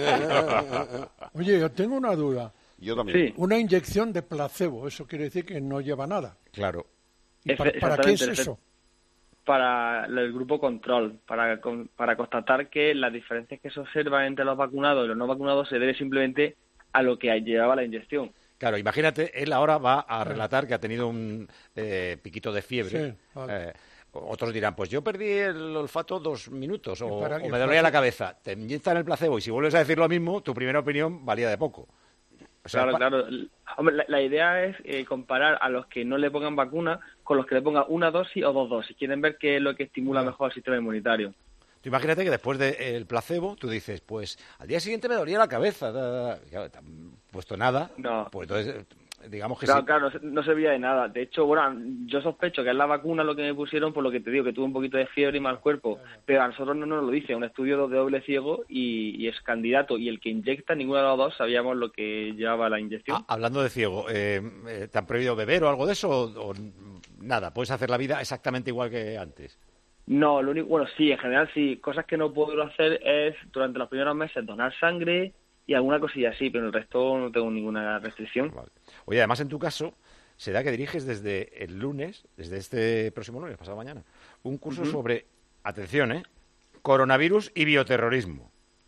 Oye, yo tengo una duda. Yo también. Sí. Una inyección de placebo, eso quiere decir que no lleva nada. Claro. ¿Y para, para qué es eso? Para el grupo control, para, para constatar que las diferencias que se observan entre los vacunados y los no vacunados se debe simplemente a lo que llevaba la inyección. Claro, imagínate, él ahora va a relatar que ha tenido un eh, piquito de fiebre. Sí, vale. eh, otros dirán, pues yo perdí el olfato dos minutos o, para, o me dolía la cabeza. Te inyectan el placebo y si vuelves a decir lo mismo, tu primera opinión valía de poco. O sea, claro, pa- claro. Hombre, la, la idea es eh, comparar a los que no le pongan vacuna con los que le pongan una dosis o dos dosis. Quieren ver qué es lo que estimula Claro. mejor el sistema inmunitario. Tú imagínate que después del placebo tú dices, pues al día siguiente me dolía la cabeza. Da, da, da. Claro, te han puesto nada. No. Pues entonces, digamos que Claro, sí. claro, no, no servía de nada. De hecho, bueno, yo sospecho que es la vacuna lo que me pusieron, por lo que te digo, que tuve un poquito de fiebre y mal cuerpo. Pero a nosotros no nos lo dice. Un estudio de doble ciego y, y es candidato. Y el que inyecta, ninguno de los dos sabíamos lo que llevaba la inyección. Ah, hablando de ciego, eh, eh, ¿te han prohibido beber o algo de eso? O, o nada, puedes hacer la vida exactamente igual que antes. No, lo único, bueno, sí, en general sí. Cosas que no puedo hacer es, durante los primeros meses, donar sangre y alguna cosilla así, pero el resto no tengo ninguna restricción. Vale. Oye, además en tu caso, se da que diriges desde el lunes, desde este próximo lunes, pasado mañana, un curso Ujú. sobre, atención, ¿eh? coronavirus y bioterrorismo.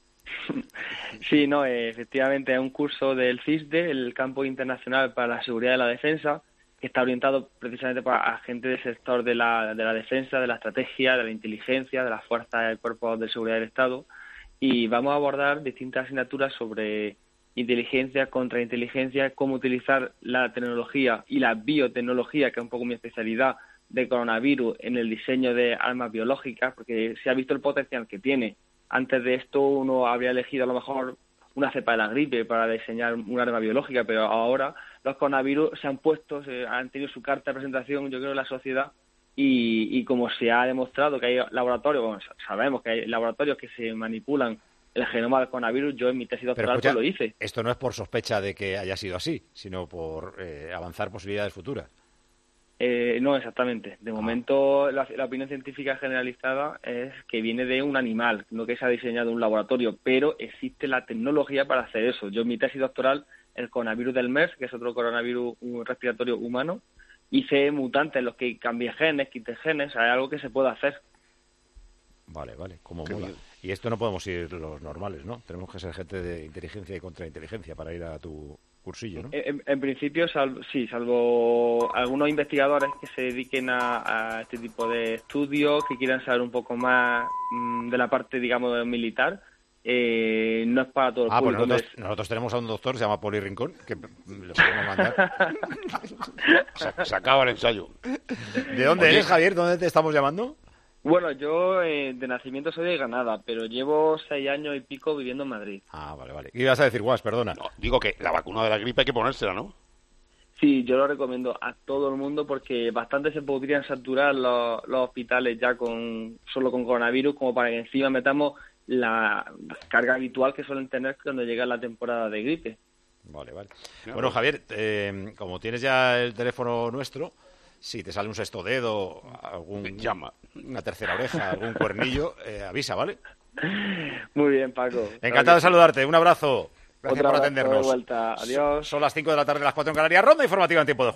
Sí, no, eh, efectivamente es un curso del C I S D E, el Campo Internacional para la Seguridad y la Defensa, que está orientado precisamente para gente del sector de la, de la defensa, de la estrategia, de la inteligencia, de las fuerzas y cuerpos de seguridad del Estado, y vamos a abordar distintas asignaturas sobre inteligencia, contrainteligencia, cómo utilizar la tecnología y la biotecnología, que es un poco mi especialidad, de coronavirus en el diseño de armas biológicas, porque se ha visto el potencial que tiene. Antes de esto uno habría elegido a lo mejor una cepa de la gripe para diseñar un arma biológica, pero ahora los coronavirus se han puesto, se han tenido su carta de presentación, yo creo, en la sociedad, y, y como se ha demostrado que hay laboratorios, bueno, sabemos que hay laboratorios que se manipulan el genoma del coronavirus, yo en mi tesis doctoral pues lo hice. Esto no es por sospecha de que haya sido así, sino por eh, avanzar posibilidades futuras. Eh, no, exactamente. De momento, la, la opinión científica generalizada es que viene de un animal, no que se ha diseñado un laboratorio, pero existe la tecnología para hacer eso. Yo en mi tesis doctoral, el coronavirus del MERS, que es otro coronavirus respiratorio humano, hice mutantes en los que cambié genes, quité genes, hay algo que se puede hacer. Vale, vale, como mola. Y esto no podemos ir los normales, ¿no? Tenemos que ser gente de inteligencia y contrainteligencia para ir a tu cursillo, ¿no? En, en principio, salvo, sí, salvo algunos investigadores que se dediquen a, a este tipo de estudios, que quieran saber un poco más mmm, de la parte, digamos, militar, eh, no es para todo el ah, público. Pues nosotros, nosotros tenemos a un doctor, se llama Poli Rincón, que le podemos mandar. se, se acaba el ensayo. ¿De dónde Oye, eres, Javier? ¿Dónde te estamos llamando? Bueno, yo eh, de nacimiento soy de Granada, pero llevo seis años y pico viviendo en Madrid. Ah, vale, vale. ¿Qué ibas a decir, Guas? Perdona. No, digo que la vacuna de la gripe hay que ponérsela, ¿no? Sí, yo lo recomiendo a todo el mundo porque bastante se podrían saturar los, los hospitales ya con solo con coronavirus, como para que encima metamos la carga habitual que suelen tener cuando llega la temporada de gripe. Vale, vale. Bueno, Javier, eh, como tienes ya el teléfono nuestro, si te sale un sexto dedo, algún llama, una tercera oreja, algún cuernillo, eh, avisa, ¿vale? Muy bien, Paco. Encantado de saludarte. Un abrazo. Gracias Otra por atendernos. De vuelta. Adiós. Son las cinco de la tarde, las cuatro en Canarias. Ronda informativa en tiempo de juego.